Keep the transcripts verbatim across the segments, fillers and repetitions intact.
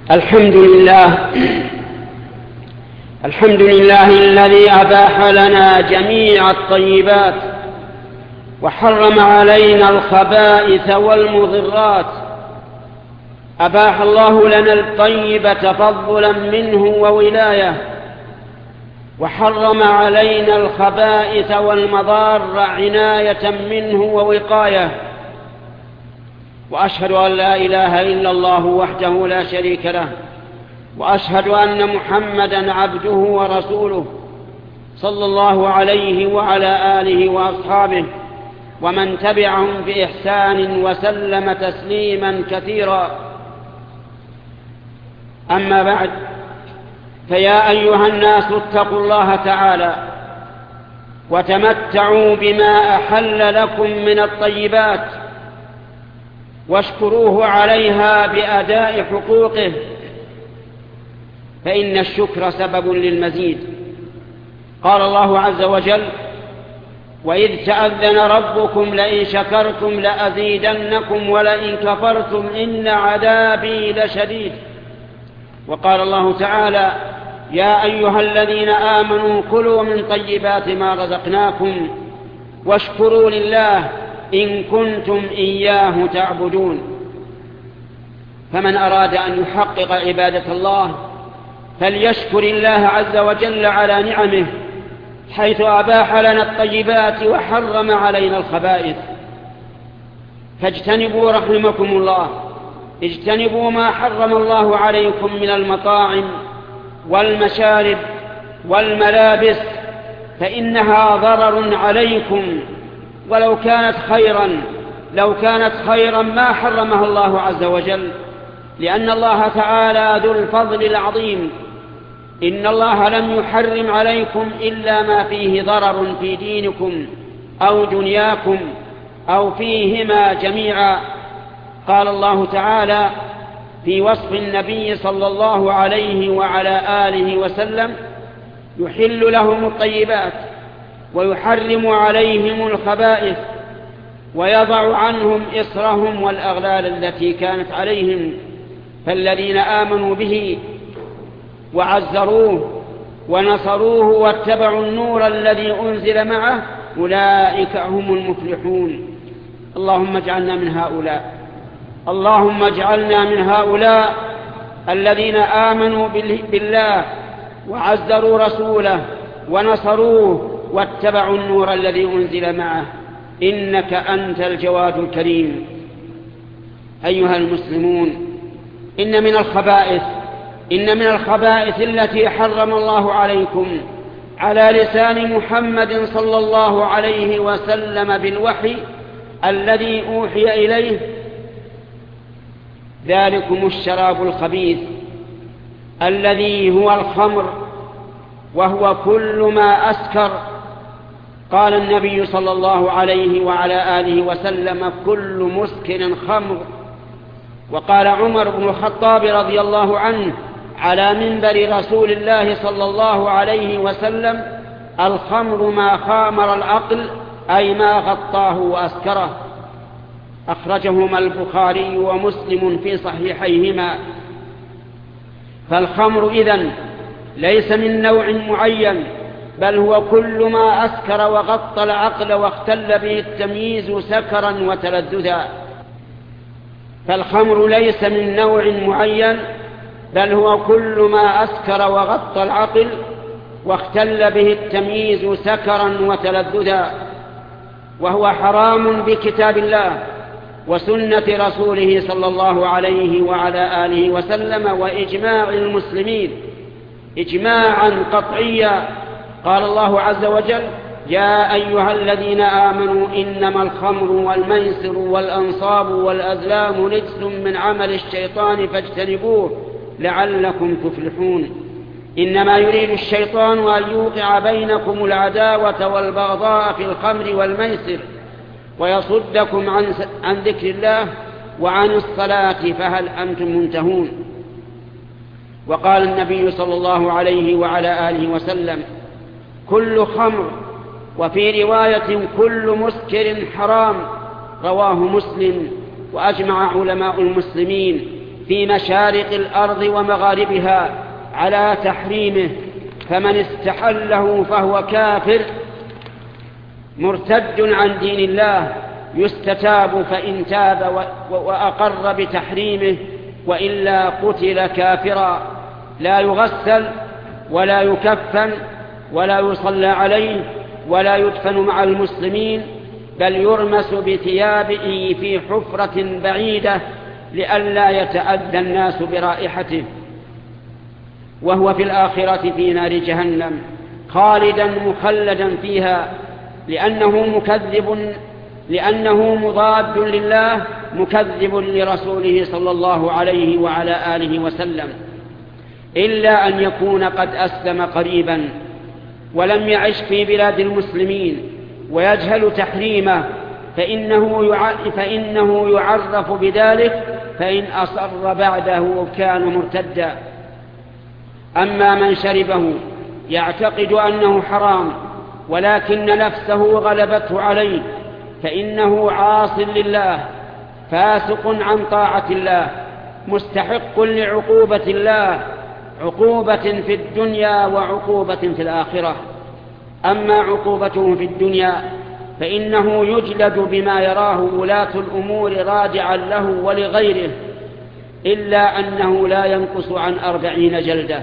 الحمد لله الحمد لله الذي أباح لنا جميع الطيبات وحرم علينا الخبائث والمضرات. أباح الله لنا الطيب تفضلا منه وولاية، وحرم علينا الخبائث والمضار عناية منه ووقاية. وأشهد أن لا إله إلا الله وحده لا شريك له، وأشهد أن محمدا عبده ورسوله صلى الله عليه وعلى آله وأصحابه ومن تبعهم بإحسان وسلم تسليما كثيرا. أما بعد، فيا أيها الناس اتقوا الله تعالى وتمتعوا بما أحل لكم من الطيبات، واشكروه عليها بأداء حقوقه، فإن الشكر سبب للمزيد. قال الله عز وجل: وإذ تأذن ربكم لئن شكرتم لأزيدنكم ولئن كفرتم إن عذابي لشديد. وقال الله تعالى: يا أيها الذين آمنوا كلوا من طيبات ما رزقناكم واشكروا لله إن كنتم إياه تعبدون. فمن أراد أن يحقق عبادة الله فليشكر الله عز وجل على نعمه، حيث أباح لنا الطيبات وحرم علينا الخبائث. فاجتنبوا رحمكم الله، اجتنبوا ما حرم الله عليكم من المطاعم والمشارب والملابس، فإنها ضرر عليكم، ولو كانت خيرا لو كانت خيرا ما حرمها الله عز وجل، لأن الله تعالى ذو الفضل العظيم. إن الله لم يحرم عليكم إلا ما فيه ضرر في دينكم أو دنياكم أو فيهما جميعا. قال الله تعالى في وصف النبي صلى الله عليه وعلى آله وسلم: يحل لهم الطيبات ويحرم عليهم الخبائث ويضع عنهم إصرهم والأغلال التي كانت عليهم. فالذين آمنوا به وعزروه ونصروه واتبعوا النور الذي أنزل معه أولئك هم المفلحون. اللهم اجعلنا من هؤلاء اللهم اجعلنا من هؤلاء الذين آمنوا بالله وعزروا رسوله ونصروه واتبعوا النور الذي أنزل معه، إنك أنت الجواد الكريم. أيها المسلمون، إن من الخبائث إن من الخبائث التي حرم الله عليكم على لسان محمد صلى الله عليه وسلم بالوحي الذي أوحي إليه ذلكم الشراب الخبيث الذي هو الخمر، وهو كل ما أسكر. قال النبي صلى الله عليه وعلى آله وسلم: كل مسكر خمر. وقال عمر بن الخطاب رضي الله عنه على منبر رسول الله صلى الله عليه وسلم: الخمر ما خامر العقل، أي ما غطاه وأسكره. أخرجهما البخاري ومسلم في صحيحيهما. فالخمر إذن ليس من نوع معين، بل هو كل ما أسكر وغطى العقل واختل به التمييز سكرا وتلذذا. فالخمر ليس من نوع معين، بل هو كل ما أسكر وغطى العقل واختل به التمييز سكرا وتلذذا، وهو حرام بكتاب الله وسنة رسوله صلى الله عليه وعلى آله وسلم وإجماع المسلمين إجماعا قطعيا. قال الله عز وجل: يا أيها الذين آمنوا إنما الخمر والميسر والأنصاب والأزلام رجس من عمل الشيطان فاجتنبوه لعلكم تفلحون. إنما يريد الشيطان أن يوقع بينكم العداوة والبغضاء في الخمر والميسر ويصدكم عن, عن ذكر الله وعن الصلاة فهل أنتم منتهون. وقال النبي صلى الله عليه وعلى آله وسلم: كل خمر، وفي رواية كل مسكر حرام. رواه مسلم. وأجمع علماء المسلمين في مشارق الأرض ومغاربها على تحريمه، فمن استحله فهو كافر مرتد عن دين الله، يستتاب فإن تاب وأقر بتحريمه، وإلا قتل كافرا، لا يغسل ولا يكفن ولا يصلى عليه ولا يدفن مع المسلمين، بل يرمس بثيابه في حفرة بعيدة لئلا يتأذى الناس برائحته، وهو في الآخرة في نار جهنم خالدا مخلدا فيها، لأنه مكذب لأنه مضاد لله مكذب لرسوله صلى الله عليه وعلى آله وسلم، إلا أن يكون قد أسلم قريبا ولم يعش في بلاد المسلمين ويجهل تحريمه، فإنه فإنه يعرف بذلك، فإن أصر بعده كان مرتدا. أما من شربه يعتقد أنه حرام ولكن نفسه غلبته عليه، فإنه عاص لله فاسق عن طاعة الله مستحق لعقوبة الله، عقوبة في الدنيا وعقوبة في الآخرة. أما عقوبته في الدنيا فإنه يجلد بما يراه ولاة الأمور رادعا له ولغيره، إلا أنه لا ينقص عن أربعين جلدة.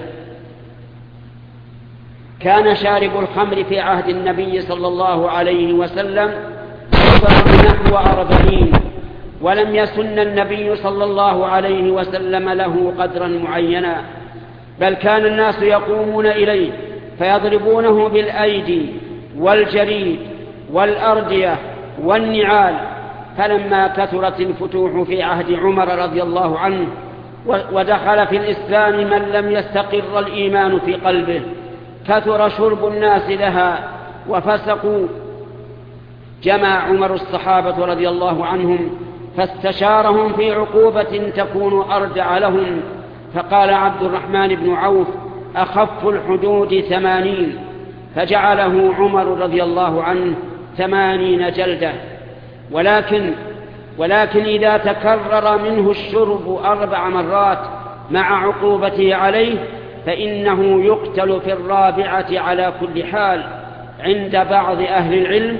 كان شارب الخمر في عهد النبي صلى الله عليه وسلم نحو أربعين، ولم يسن النبي صلى الله عليه وسلم له قدرا معينا، بل كان الناس يقومون إليه فيضربونه بالأيدي والجريد والأردية والنعال. فلما كثرت الفتوح في عهد عمر رضي الله عنه ودخل في الإسلام من لم يستقر الإيمان في قلبه، كثر شرب الناس لها وفسقوا. جمع عمر الصحابة رضي الله عنهم فاستشارهم في عقوبة تكون أردع لهم، فقال عبد الرحمن بن عوف: أخف الحدود ثمانين، فجعله عمر رضي الله عنه ثمانين جلدة. ولكن ولكن إذا تكرر منه الشرب أربع مرات مع عقوبته عليه فإنه يقتل في الرابعة على كل حال عند بعض أهل العلم،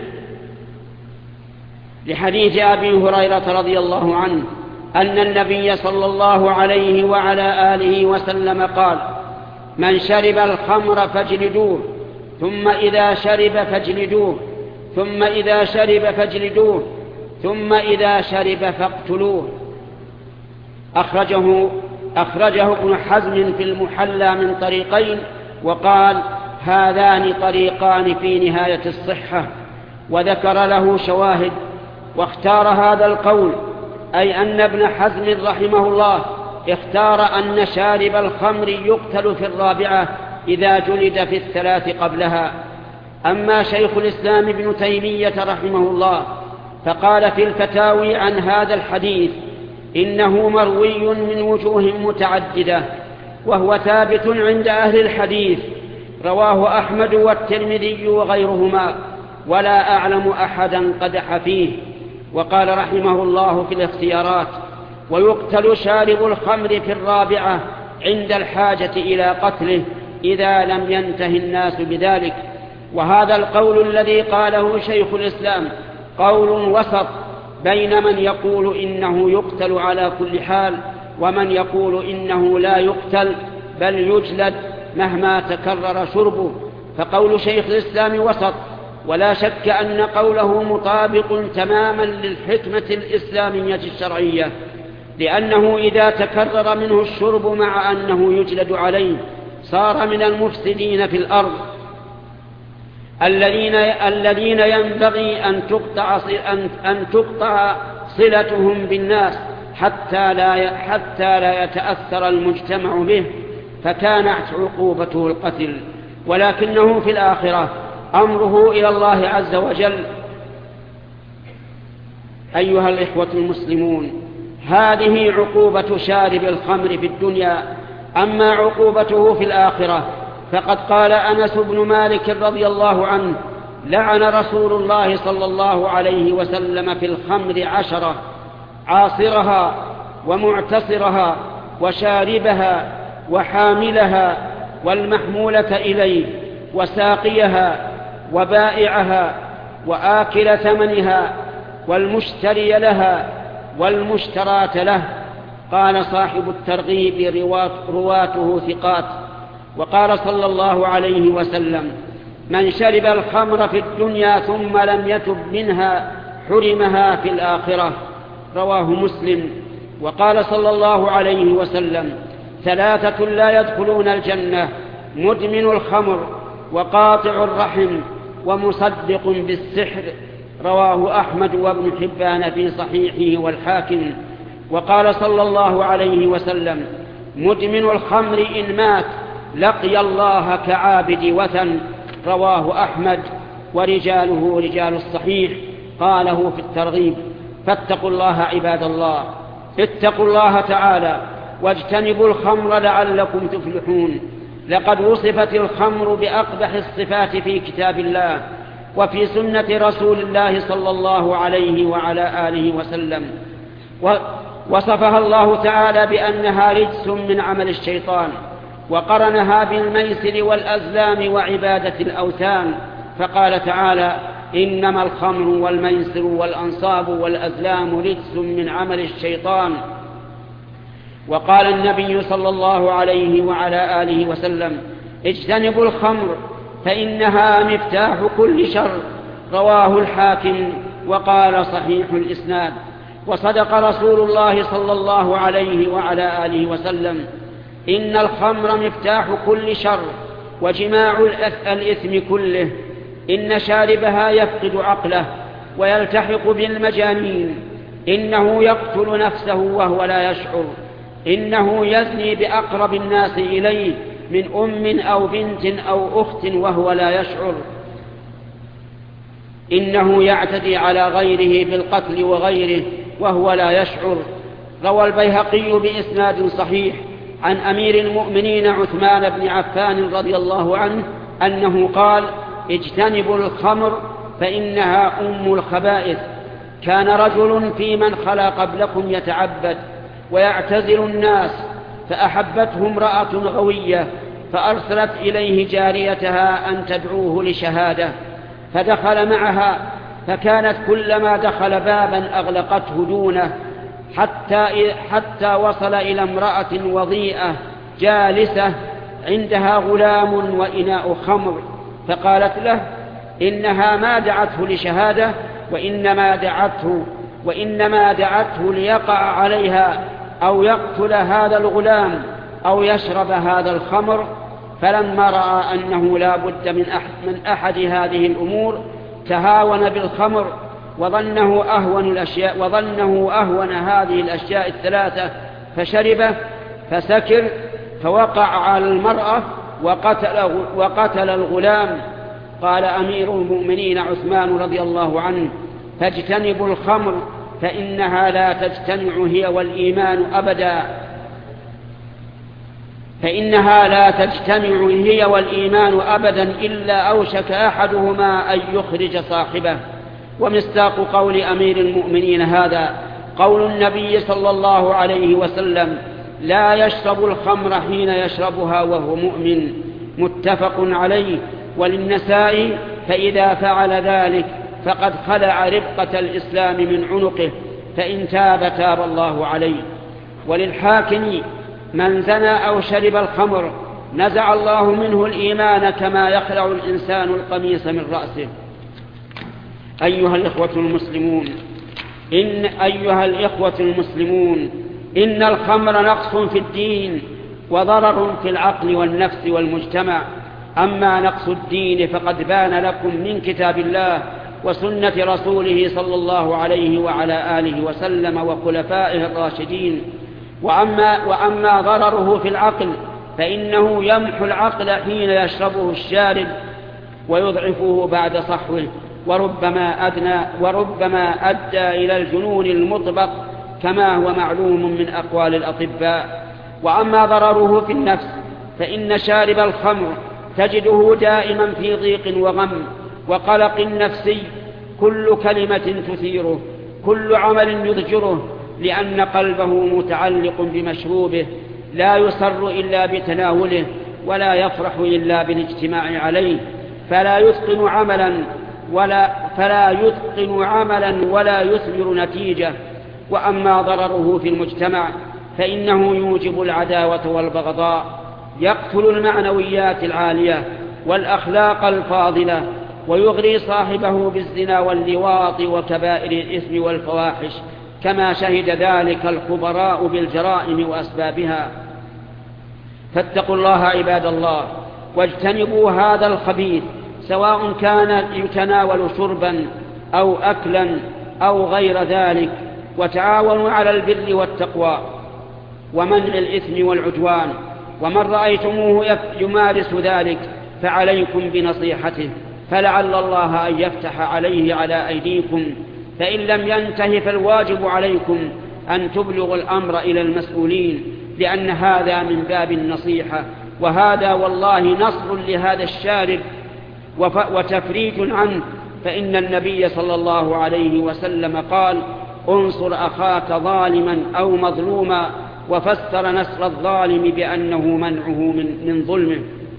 لحديث أبي هريرة رضي الله عنه أن النبي صلى الله عليه وعلى آله وسلم قال: من شرب الخمر فاجلدوه، ثم إذا شرب فاجلدوه، ثم إذا شرب فاجلدوه، ثم إذا شرب فاقتلوه. أخرجه, أخرجه ابن حزم في المحلى من طريقين، وقال: هذان طريقان في نهاية الصحة، وذكر له شواهد. واختار هذا القول، أي أن ابن حزم رحمه الله اختار أن شارب الخمر يقتل في الرابعة إذا جلد في الثلاث قبلها. أما شيخ الإسلام ابن تيمية رحمه الله فقال في الفتاوي عن هذا الحديث: إنه مروي من وجوه متعددة، وهو ثابت عند أهل الحديث، رواه أحمد والترمذي وغيرهما، ولا أعلم أحدا قدح فيه. وقال رحمه الله في الاختيارات: ويقتل شارب الخمر في الرابعة عند الحاجة إلى قتله إذا لم ينته الناس بذلك. وهذا القول الذي قاله شيخ الإسلام قول وسط بين من يقول إنه يقتل على كل حال ومن يقول إنه لا يقتل بل يجلد مهما تكرر شربه. فقول شيخ الإسلام وسط، ولا شك أن قوله مطابق تماما للحكمة الإسلامية الشرعية، لأنه إذا تكرر منه الشرب مع أنه يجلد عليه صار من المفسدين في الأرض الذين الذين ينبغي أن تقطع أن تقطع صلتهم بالناس حتى لا حتى لا يتأثر المجتمع به، فكانت عقوبته القتل. ولكنه في الآخرة أمره إلى الله عز وجل. أيها الإخوة المسلمون، هذه عقوبة شارب الخمر في الدنيا. أما عقوبته في الآخرة فقد قال أنس بن مالك رضي الله عنه: لعن رسول الله صلى الله عليه وسلم في الخمر عشرة: عاصرها ومعتصرها وشاربها وحاملها والمحمولة إليه وساقيها وبائعها وآكل ثمنها والمشتري لها والمشتراة له. قال صاحب الترغيب رواته ثقات. وقال صلى الله عليه وسلم: من شرب الخمر في الدنيا ثم لم يتب منها حرمها في الآخرة. رواه مسلم. وقال صلى الله عليه وسلم: ثلاثة لا يدخلون الجنة: مدمن الخمر وقاطع الرحم ومصدق بالسحر. رواه أحمد وابن حبان في صحيحه والحاكم. وقال صلى الله عليه وسلم: مدمن الخمر إن مات لقي الله كعابد وثن. رواه أحمد ورجاله رجال الصحيح. قاله في الترغيب. فاتقوا الله عباد الله، اتقوا الله تعالى واجتنبوا الخمر لعلكم تفلحون. لقد وصفت الخمر بأقبح الصفات في كتاب الله وفي سنة رسول الله صلى الله عليه وعلى آله وسلم. وصفها الله تعالى بأنها رجس من عمل الشيطان، وقرنها بالميسر والأزلام وعبادة الأوثان، فقال تعالى: إنما الخمر والميسر والأنصاب والأزلام رجس من عمل الشيطان. وقال النبي صلى الله عليه وعلى آله وسلم: اجتنبوا الخمر فإنها مفتاح كل شر. رواه الحاكم وقال صحيح الإسناد. وصدق رسول الله صلى الله عليه وعلى آله وسلم: إن الخمر مفتاح كل شر وجماع الإثم كله. إن شاربها يفقد عقله ويلتحق بالمجانين. إنه يقتل نفسه وهو لا يشعر. إنه يزني بأقرب الناس إليه من أم أو بنت أو أخت وهو لا يشعر. إنه يعتدي على غيره بالقتل وغيره وهو لا يشعر. روى البيهقي بإسناد صحيح عن أمير المؤمنين عثمان بن عفان رضي الله عنه أنه قال: اجتنبوا الخمر فإنها أم الخبائث. كان رجل في من خلا قبلكم يتعبد ويعتزل الناس، فأحبته امرأة غوية فأرسلت إليه جاريتها أن تدعوه لشهادة، فدخل معها، فكانت كلما دخل بابا أغلقته دونه حتى, حتى وصل إلى امرأة وضيئة جالسة عندها غلام وإناء خمر، فقالت له إنها ما دعته لشهادة وإنما دعته, وإنما دعته ليقع عليها أو يقتل هذا الغلام أو يشرب هذا الخمر. فلما رأى أنه لا بد من أحد, من أحد هذه الأمور تهاون بالخمر وظنه أهون الأشياء وظنه أهون هذه الأشياء الثلاثة، فشربه فسكر فوقع على المرأة وقتل, وقتل الغلام. قال أمير المؤمنين عثمان رضي الله عنه: فاجتنبوا الخمر فإنها لا تجتمع هي والإيمان أبدا فإنها لا تجتمع هي والإيمان أبدا إلا أوشك أحدهما أن يخرج صاحبه. ومصداق قول أمير المؤمنين هذا قول النبي صلى الله عليه وسلم: لا يشرب الخمر حين يشربها وهو مؤمن. متفق عليه. وللنسائي: فإذا فعل ذلك فقد خلع ربقة الإسلام من عنقه، فإن تاب تاب الله عليه. وللحاكم: من زنى أو شرب الخمر نزع الله منه الإيمان كما يخلع الإنسان القميص من رأسه. أيها الإخوة المسلمون إن أيها الإخوة المسلمون إن الخمر نقص في الدين وضرر في العقل والنفس والمجتمع. أما نقص الدين فقد بان لكم من كتاب الله وسنة رسوله صلى الله عليه وعلى آله وسلم وخلفائه الراشدين. وأما, وأما ضرره في العقل فإنه يمحو العقل حين يشربه الشارب ويضعفه بعد صحوه، وربما أدنى وربما أدى إلى الجنون المطبق كما هو معلوم من أقوال الأطباء. وأما ضرره في النفس فإن شارب الخمر تجده دائما في ضيق وغم وقلق نفسي، كل كلمة تثيره، كل عمل يضجره، لأن قلبه متعلق بمشروبه لا يسر إلا بتناوله ولا يفرح إلا بالاجتماع عليه، فلا يتقن عملا ولا فلا يتقن عملا ولا يثمر نتيجة. وأما ضرره في المجتمع فإنه يوجب العداوة والبغضاء، يقتل المعنويات العالية والأخلاق الفاضلة، ويغري صاحبه بالزنا واللواط وكبائر الإثم والفواحش، كما شهد ذلك الخبراء بالجرائم وأسبابها. فاتقوا الله عباد الله، واجتنبوا هذا الخبيث، سواء كان يتناول شربا أو أكلا أو غير ذلك، وتعاونوا على البر والتقوى ومنع الإثم والعدوان. ومن رأيتموه يمارس ذلك فعليكم بنصيحته، فلعل الله أن يفتح عليه على أيديكم، فإن لم ينته فالواجب عليكم أن تبلغوا الأمر إلى المسؤولين، لأن هذا من باب النصيحة، وهذا والله نصر لهذا الشارب وتفريج عنه. فإن النبي صلى الله عليه وسلم قال: انصر أخاك ظالما أو مظلوما، وفسر نصر الظالم بأنه منعه من, من ظلمه.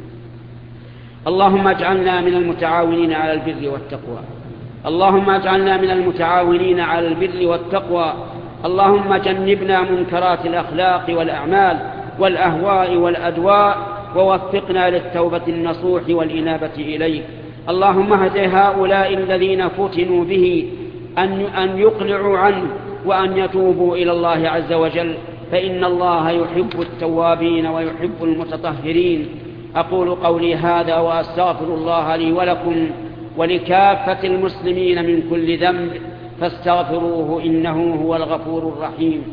اللهم اجعلنا من المتعاونين على البر والتقوى، اللهم اجعلنا من المتعاونين على البر والتقوى. اللهم جنبنا منكرات الأخلاق والأعمال والأهواء والأدواء، ووفقنا للتوبة النصوح والإنابة إليك. اللهم اهد هؤلاء الذين فتنوا به أن يقلعوا عنه وأن يتوبوا إلى الله عز وجل، فإن الله يحب التوابين ويحب المتطهرين. أقول قولي هذا وأستغفر الله لي ولكم ولكافة المسلمين من كل ذنب، فاستغفروه إنه هو الغفور الرحيم.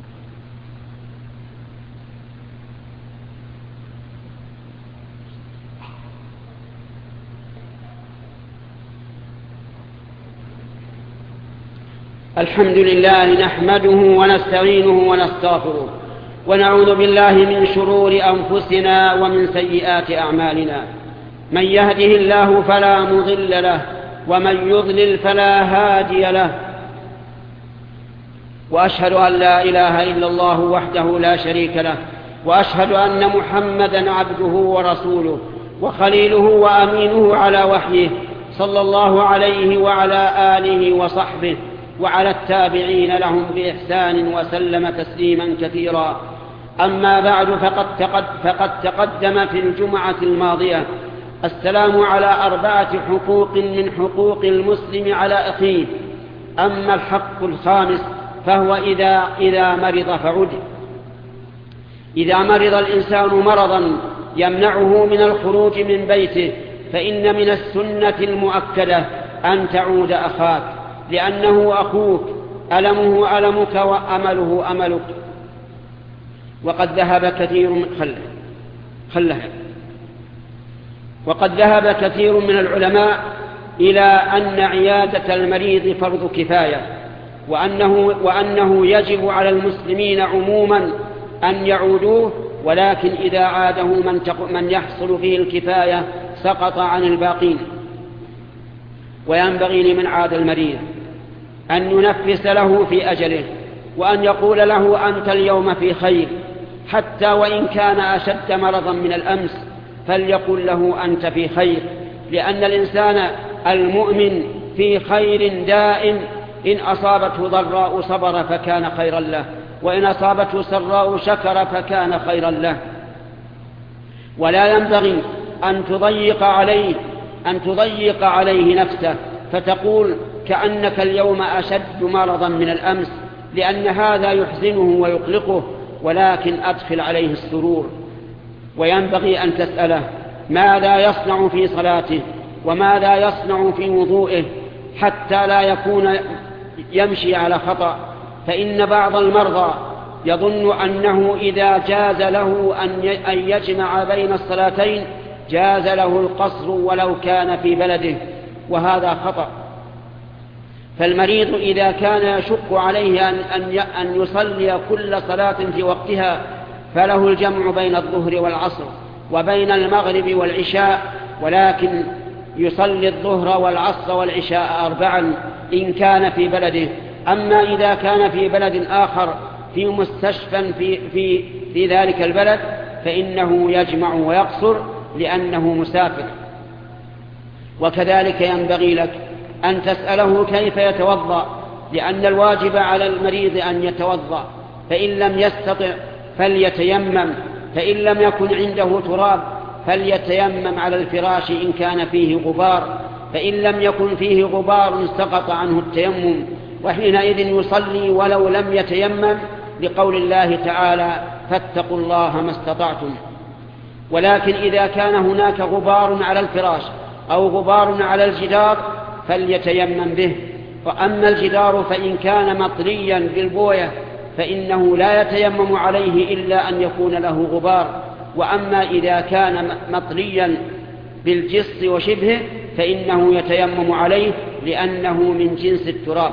الحمد لله نحمده ونستعينه ونستغفره، ونعوذ بالله من شرور أنفسنا ومن سيئات أعمالنا. من يهده الله فلا مضل له، ومن يضلل فلا هادي له. وأشهد أن لا إله إلا الله وحده لا شريك له، وأشهد أن محمدا عبده ورسوله وخليله وأمينه على وحيه، صلى الله عليه وعلى آله وصحبه وعلى التابعين لهم بإحسان وسلم تسليما كثيرا. أما بعد، فقد, تقد فقد تقدم في الجمعة الماضية السلام على أربعة حقوق من حقوق المسلم على أخيه. أما الحق الخامس فهو إذا, إذا مرض فعد. إذا مرض الإنسان مرضا يمنعه من الخروج من بيته، فإن من السنة المؤكدة أن تعود أخاك، لأنه أخوك، ألمه ألمك وأمله أملك. وقد ذهب كثير من خله خلها وقد ذهب كثير من العلماء إلى أن عيادة المريض فرض كفاية، وأنه, وأنه يجب على المسلمين عموما أن يعودوه، ولكن إذا عاده من, من يحصل فيه الكفاية سقط عن الباقين. وينبغي لمن عاد المريض أن ينفس له في أجله، وأن يقول له: أنت اليوم في خير، حتى وإن كان أشد مرضا من الأمس فليقل له: أنت في خير، لأن الإنسان المؤمن في خير دائم. إن أصابته ضراء صبر فكان خيرا له، وإن أصابته سراء شكر فكان خيرا له. ولا ينبغي أن تضيق عليه أن تضيق عليه نفسه فتقول كأنك اليوم أشد مرضا من الأمس، لأن هذا يحزنه ويقلقه، ولكن أدخل عليه السرور. وينبغي أن تسأله ماذا يصنع في صلاته وماذا يصنع في وضوئه، حتى لا يكون يمشي على خطأ. فإن بعض المرضى يظن أنه إذا جاز له أن يجمع بين الصلاتين جاز له القصر ولو كان في بلده، وهذا خطأ. فالمريض إذا كان يشق عليه أن يصلي كل صلاة في وقتها فله الجمع بين الظهر والعصر وبين المغرب والعشاء، ولكن يصلي الظهر والعصر والعشاء أربعا إن كان في بلده. أما إذا كان في بلد آخر في مستشفى في, في في ذلك البلد فإنه يجمع ويقصر لأنه مسافر. وكذلك ينبغي لك أن تسأله كيف يتوضأ، لأن الواجب على المريض أن يتوضأ، فإن لم يستطع فليتيمم، فإن لم يكن عنده تراب فليتيمم على الفراش إن كان فيه غبار، فإن لم يكن فيه غبار سقط عنه التيمم، وحينئذ يصلي ولو لم يتيمم، لقول الله تعالى فاتقوا الله ما استطعتم. ولكن إذا كان هناك غبار على الفراش أو غبار على الجدار فليتيمم به. وأما الجدار فإن كان مطريا بالبوية فإنه لا يتيمم عليه إلا أن يكون له غبار، وأما إذا كان مطريا بالجص وشبهه فإنه يتيمم عليه لأنه من جنس التراب.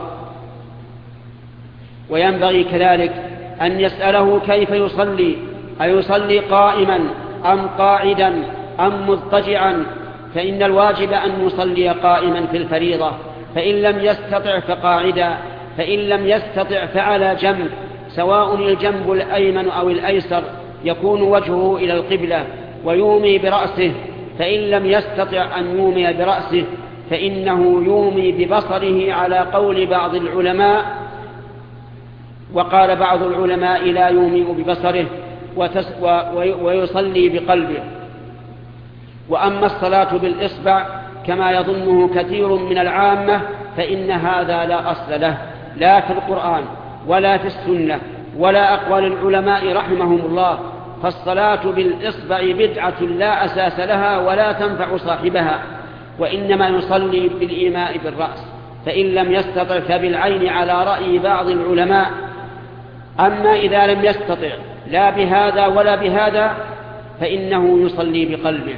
وينبغي كذلك أن يسأله كيف يصلي، أيصلي قائما أم قاعدا أم مضطجعا، فإن الواجب أن يصلي قائما في الفريضة، فإن لم يستطع فقاعدا، فإن لم يستطع فعلى جنب، سواء الجنب الأيمن أو الأيسر، يكون وجهه إلى القبلة ويومي برأسه، فإن لم يستطع أن يومي برأسه فإنه يومي ببصره على قول بعض العلماء، وقال بعض العلماء لا يومي ببصره ويصلي بقلبه. وأما الصلاة بالإصبع كما يظنه كثير من العامة فإن هذا لا أصل له، لا في القرآن ولا في السنة ولا أقوال العلماء رحمهم الله. فالصلاة بالإصبع بدعة لا أساس لها ولا تنفع صاحبها، وإنما يصلي بالإيماء بالرأس، فإن لم يستطع فبالعين على رأي بعض العلماء. أما إذا لم يستطع لا بهذا ولا بهذا فإنه يصلي بقلبه،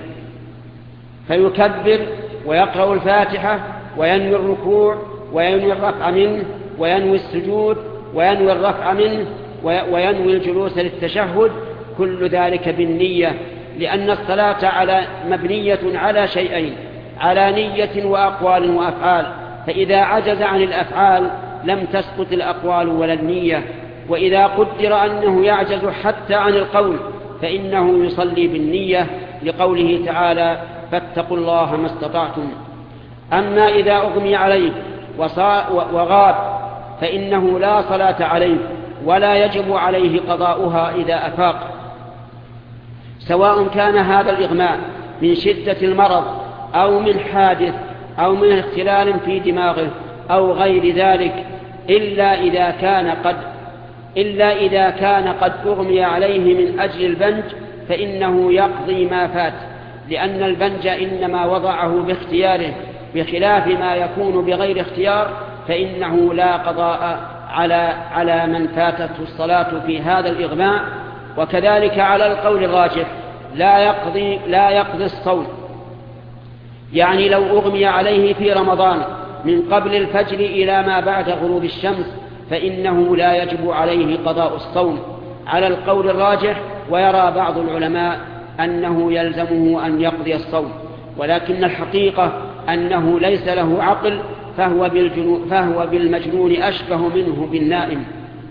فيكبر ويقرأ الفاتحة وينوي الركوع وينوي الرفع منه وينوي السجود وينوي الرفع منه وينوي الجلوس للتشهد، كل ذلك بالنية، لأن الصلاة على مبنية على شيئين، على نية وأقوال وأفعال، فإذا عجز عن الأفعال لم تسقط الأقوال ولا النية، وإذا قدر أنه يعجز حتى عن القول فإنه يصلي بالنية، لقوله تعالى فاتقوا الله ما استطعتم. أما إذا أغمي عليه وغاب فإنه لا صلاة عليه ولا يجب عليه قضاؤها إذا أفاق، سواء كان هذا الإغماء من شدة المرض أو من حادث أو من اختلال في دماغه أو غير ذلك، إلا إذا كان قد إلا إذا كان قد أغمي عليه من أجل البنج فإنه يقضي ما فات، لأن البنج إنما وضعه باختياره، بخلاف ما يكون بغير اختيار فإنه لا قضاء على على من فاتته الصلاة في هذا الإغماء. وكذلك على القول الراجح لا يقضي لا يقضي الصوم، يعني لو أغمي عليه في رمضان من قبل الفجر إلى ما بعد غروب الشمس فإنه لا يجب عليه قضاء الصوم على القول الراجح. ويرى بعض العلماء أنه يلزمه أن يقضي الصوم، ولكن الحقيقة أنه ليس له عقل، فهو, فهو بالمجنون أشبه منه بالنائم.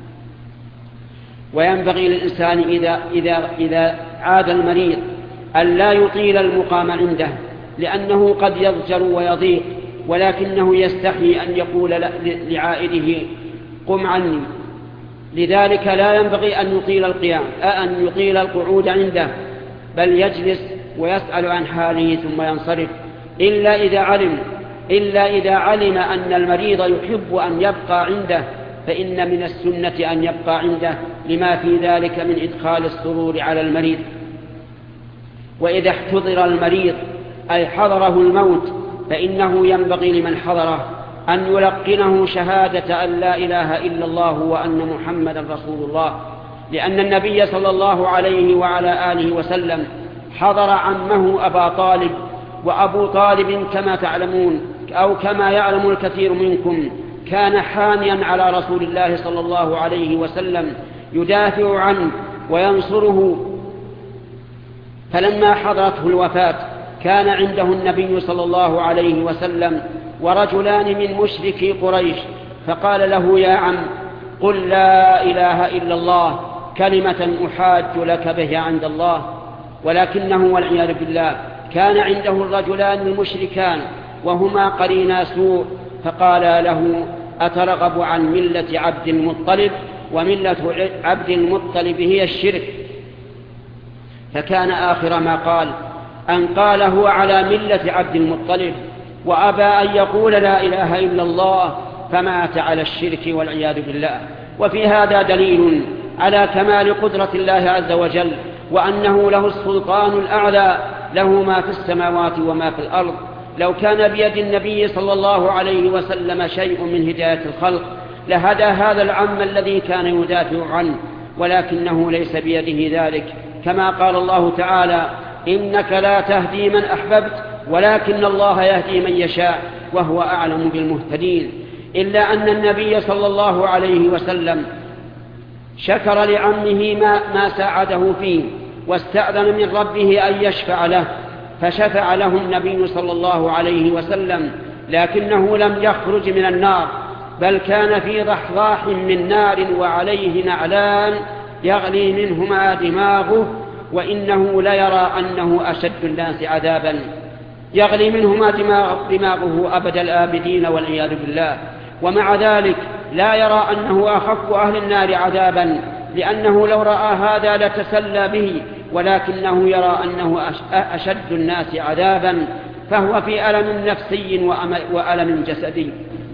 وينبغي للإنسان إذا, إذا, إذا عاد المريض أن لا يطيل المقام عنده، لأنه قد يضجر ويضيق، ولكنه يستحي أن يقول لعائده قم عني، لذلك لا ينبغي أن يطيل القيام أن يطيل القعود عنده، بل يجلس ويسأل عن حاله ثم ينصرف، إلا إذا علم إلا إذا علم أن المريض يحب أن يبقى عنده، فإن من السنة أن يبقى عنده لما في ذلك من إدخال السرور على المريض. وإذا احتضر المريض أي حضره الموت فإنه ينبغي لمن حضره أن يلقنه شهادة أن لا إله إلا الله وأن محمدا رسول الله، لأن النبي صلى الله عليه وعلى آله وسلم حضر عمه أبا طالب، وأبو طالب كما تعلمون أو كما يعلم الكثير منكم كان حاميا على رسول الله صلى الله عليه وسلم يدافع عنه وينصره. فلما حضرته الوفاة كان عنده النبي صلى الله عليه وسلم ورجلان من مشركي قريش، فقال له يا عم قل لا إله إلا الله كلمة أحاج لك به عند الله. ولكنه والعياذ بالله كان عنده الرجلان المشركان وهما قرينا سوء، فقال له: أترغب عن ملة عبد المطلب؟ وملة عبد المطلب هي الشرك. فكان آخر ما قال أن قاله على ملة عبد المطلب، وأبى أن يقول لا إله إلا الله، فمات على الشرك والعياذ بالله. وفي هذا دليل على كمال قدرة الله عز وجل، وأنه له السلطان الأعلى، له ما في السماوات وما في الأرض. لو كان بيد النبي صلى الله عليه وسلم شيء من هداية الخلق لهدى هذا العم الذي كان يدافع عنه، ولكنه ليس بيده ذلك، كما قال الله تعالى: إنك لا تهدي من أحببت ولكن الله يهدي من يشاء وهو أعلم بالمهتدين. إلا أن النبي صلى الله عليه وسلم شكر لعمه ما, ما ساعده فيه، واستأذن من ربه أن يشفع له، فشفع له النبي صلى الله عليه وسلم، لكنه لم يخرج من النار، بل كان في ضحضاح من نار وعليه نعلان يغلي منهما دماغه، وإنه ليرى أنه أشد الناس عذابا، يغلي منهما دماغه أبد الآبدين والعياذ بالله. ومع ذلك لا يرى أنه أخف أهل النار عذابا، لأنه لو رأى هذا لتسلى به، ولكنه يرى أنه أشد الناس عذابا، فهو في ألم نفسي وألم جسدي.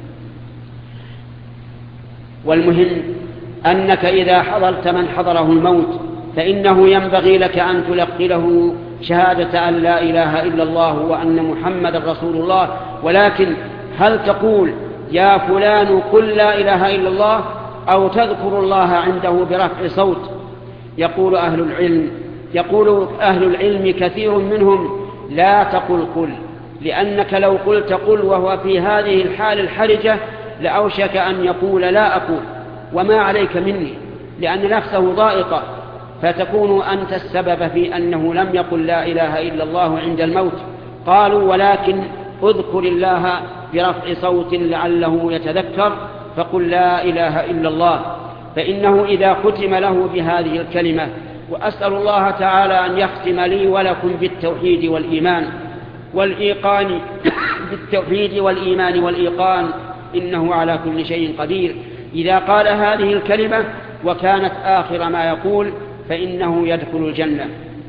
والمهم أنك إذا حضرت من حضره الموت فإنه ينبغي لك أن تلقي له شهادة أن لا إله إلا الله وأن محمد رسول الله، ولكن هل تقول: يا فلان قل لا إله إلا الله، أو تذكر الله عنده برفع صوت؟ يقول أهل العلم يقول أهل العلم كثير منهم: لا تقل قل، لأنك لو قلت قل وهو في هذه الحال الحرجة لأوشك أن يقول لا أقول وما عليك مني، لأن نفسه ضائقة، فتكون أنت السبب في أنه لم يقل لا إله إلا الله عند الموت. قالوا: ولكن اذكر الله برفع صوت لعله يتذكر، فقل لا إله إلا الله، فإنه إذا ختم له بهذه الكلمة، وأسأل الله تعالى أن يختم لي ولكم بالتوحيد والإيمان والإيقان بالتوحيد والإيمان والإيقان، إنه على كل شيء قدير. إذا قال هذه الكلمة وكانت آخر ما يقول فإنه يدخل الجنة.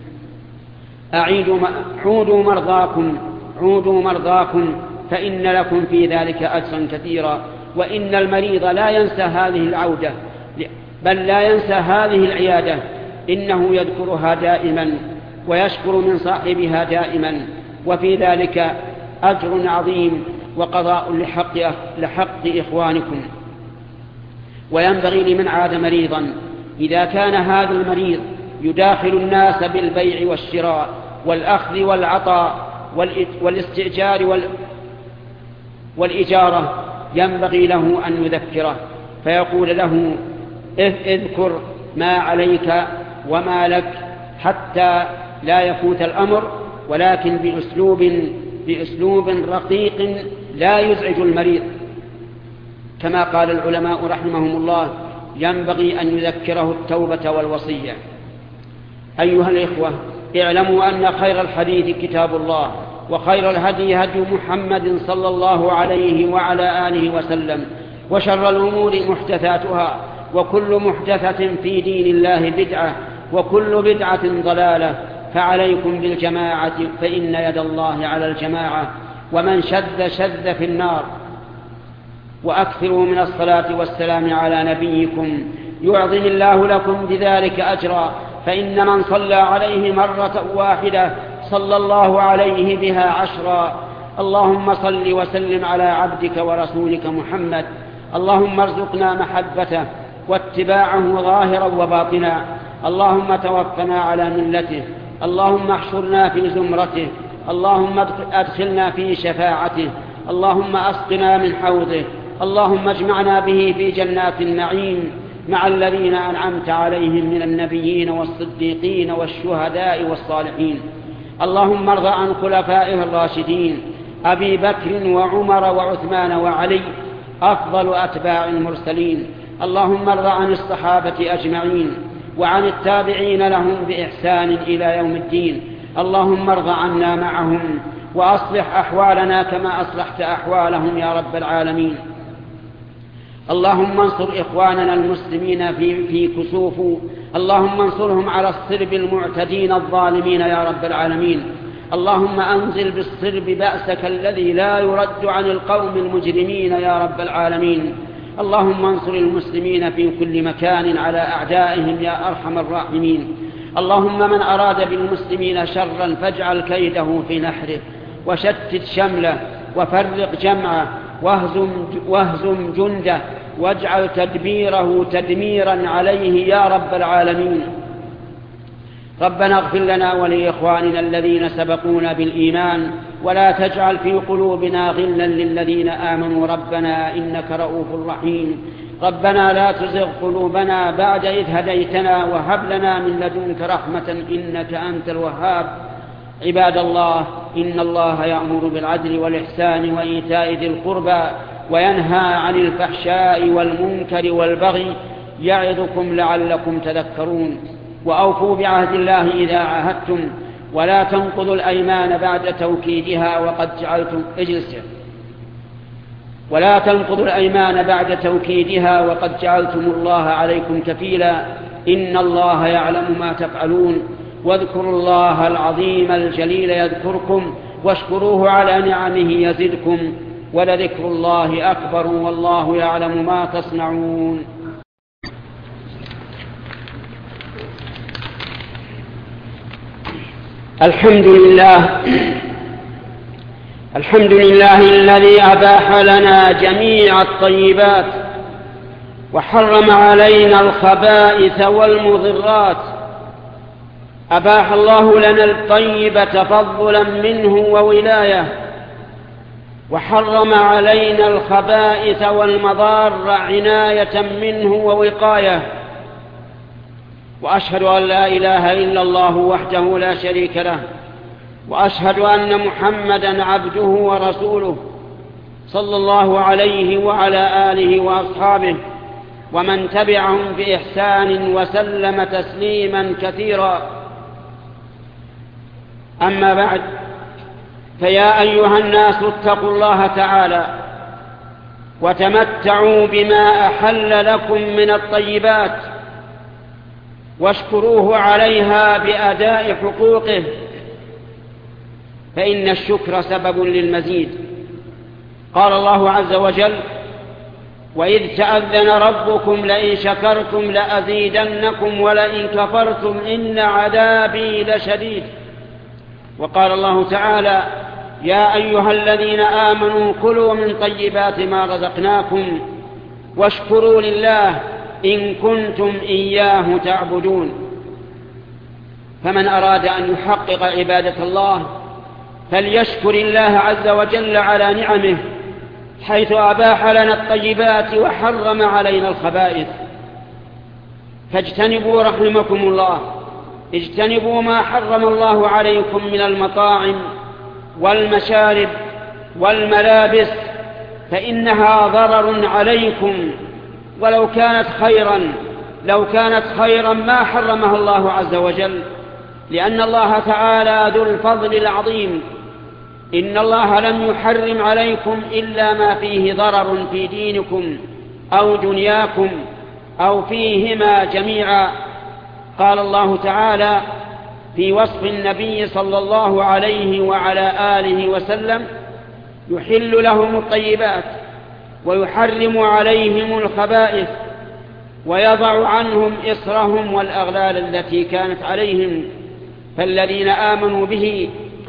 أعيدوا عودوا مرضاكم عودوا مرضاكم فإن لكم في ذلك أجرا كثيرا. وإن المريض لا ينسى هذه العودة، بل لا ينسى هذه العيادة، إنه يذكرها دائما ويشكر من صاحبها دائما، وفي ذلك أجر عظيم وقضاء لحق, لحق إخوانكم. وينبغي لمن عاد مريضا إذا كان هذا المريض يداخل الناس بالبيع والشراء والأخذ والعطاء والاستئجار والإجارة، ينبغي له أن يذكره فيقول له: اذكر ما عليك وما لك حتى لا يفوت الأمر، ولكن بأسلوب, بأسلوب رقيق لا يزعج المريض. كما قال العلماء رحمهم الله: ينبغي أن يذكره التوبة والوصية. أيها الإخوة، اعلموا أن خير الحديث كتاب الله، وخير الهدي هدي محمد صلى الله عليه وعلى آله وسلم، وشر الأمور محدثاتها، وكل محدثة في دين الله بدعة، وكل بدعة ضلالة. فعليكم بالجماعة فإن يد الله على الجماعة، ومن شذ شذ في النار. وأكثروا من الصلاة والسلام على نبيكم يعظم الله لكم بذلك أجرا، فإن من صلى عليه مرة واحدة صلى الله عليه بها عشرا. اللهم صل وسلم على عبدك ورسولك محمد. اللهم ارزقنا محبته واتباعه ظاهرا وباطنا. اللهم توفنا على ملته. اللهم احشرنا في زمرته. اللهم أدخلنا في شفاعته. اللهم أسقنا من حوضه. اللهم اجمعنا به في جنات النعيم مع الذين أنعمت عليهم من النبيين والصديقين والشهداء والصالحين. اللهم ارض عن خلفائه الراشدين أبي بكر وعمر وعثمان وعلي أفضل أتباع المرسلين. اللهم ارض عن الصحابة أجمعين وعن التابعين لهم بإحسان إلى يوم الدين. اللهم ارض عنا معهم وأصلح أحوالنا كما أصلحت أحوالهم يا رب العالمين. اللهم انصر إخواننا المسلمين في, في كسوف، اللهم انصرهم على الصرب المعتدين الظالمين يا رب العالمين. اللهم أنزل بالصرب بأسك الذي لا يرد عن القوم المجرمين يا رب العالمين. اللهم انصر المسلمين في كل مكان على أعدائهم يا أرحم الراحمين. اللهم من أراد بالمسلمين شرا فاجعل كيده في نحره، وشتت شمله، وفرق جمعه، واهزم, واهزم جنده، واجعل تدبيره تدميرا عليه يا رب العالمين. ربنا اغفر لنا ولإخواننا الذين سبقونا بالإيمان، ولا تجعل في قلوبنا غلا للذين آمنوا ربنا إنك رؤوف رحيم. ربنا لا تزغ قلوبنا بعد إذ هديتنا وهب لنا من لدنك رحمة إنك أنت الوهاب. عباد الله، إن الله يأمر بالعدل والإحسان وإيتاء ذي القربى وينهى عن الفحشاء والمنكر والبغي يعظكم لعلكم تذكرون. وأوفوا بعهد الله إذا عاهدتم، ولا تنقضوا الأيمان بعد توكيدها وقد جعلتم اجلسوا ولا تنقضوا الأيمان بعد توكيدها وقد جعلتم الله عليكم كفيلا، إن الله يعلم ما تفعلون. واذكروا الله العظيم الجليل يذكركم، واشكروه على نعمه يزدكم، ولذكر الله أكبر والله يعلم ما تصنعون. الحمد لله الحمد لله الذي أباح لنا جميع الطيبات وحرم علينا الخبائث والمضرات. أباح الله لنا الطيب تفضلا منه وولاية، وحرم علينا الخبائث والمضار عناية منه ووقاية. وأشهد أن لا إله إلا الله وحده لا شريك له، وأشهد أن محمدًا عبده ورسوله صلى الله عليه وعلى آله وأصحابه ومن تبعهم بإحسان وسلم تسليمًا كثيرا. أما بعد، فيا أيها الناس اتقوا الله تعالى وتمتعوا بما أحل لكم من الطيبات، واشكروه عليها بأداء حقوقه، فإن الشكر سبب للمزيد. قال الله عز وجل: وإذ تأذن ربكم لئن شكرتم لأزيدنكم ولئن كفرتم إن عذابي لشديد. وقال الله تعالى: يا أيها الذين آمنوا كلوا من طيبات ما رزقناكم واشكروا لله إن كنتم إياه تعبدون. فمن أراد أن يحقق عبادة الله فليشكر الله عز وجل على نعمه، حيث أباح لنا الطيبات وحرم علينا الخبائث. فاجتنبوا رحمكم الله، اجتنبوا ما حرم الله عليكم من المطاعم والمشارب والملابس، فإنها ضرر عليكم، ولو كانت خيرا لو كانت خيرا ما حرمها الله عز وجل، لأن الله تعالى ذو الفضل العظيم. إن الله لم يحرم عليكم إلا ما فيه ضرر في دينكم أو دنياكم أو فيهما جميعا. قال الله تعالى في وصف النبي صلى الله عليه وعلى آله وسلم: يحل لهم الطيبات ويحرم عليهم الخبائث ويضع عنهم إصرهم والأغلال التي كانت عليهم. فالذين آمنوا به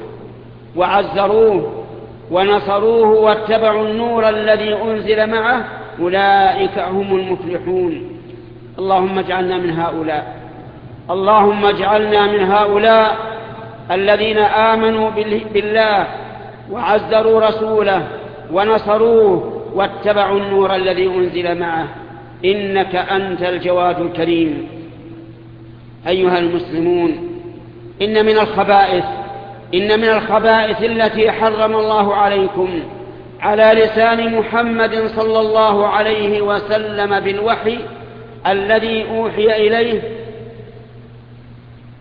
وعزروه ونصروه واتبعوا النور الذي أنزل معه أولئك هم المفلحون. اللهم اجعلنا من هؤلاء اللهم اجعلنا من هؤلاء الذين آمنوا بالله وعزروا رسوله ونصروه واتبعوا النور الذي أنزل معه، إنك أنت الجواد الكريم. أيها المسلمون، إن من الخبائث إن من الخبائث التي حرم الله عليكم على لسان محمد صلى الله عليه وسلم بالوحي الذي أوحي إليه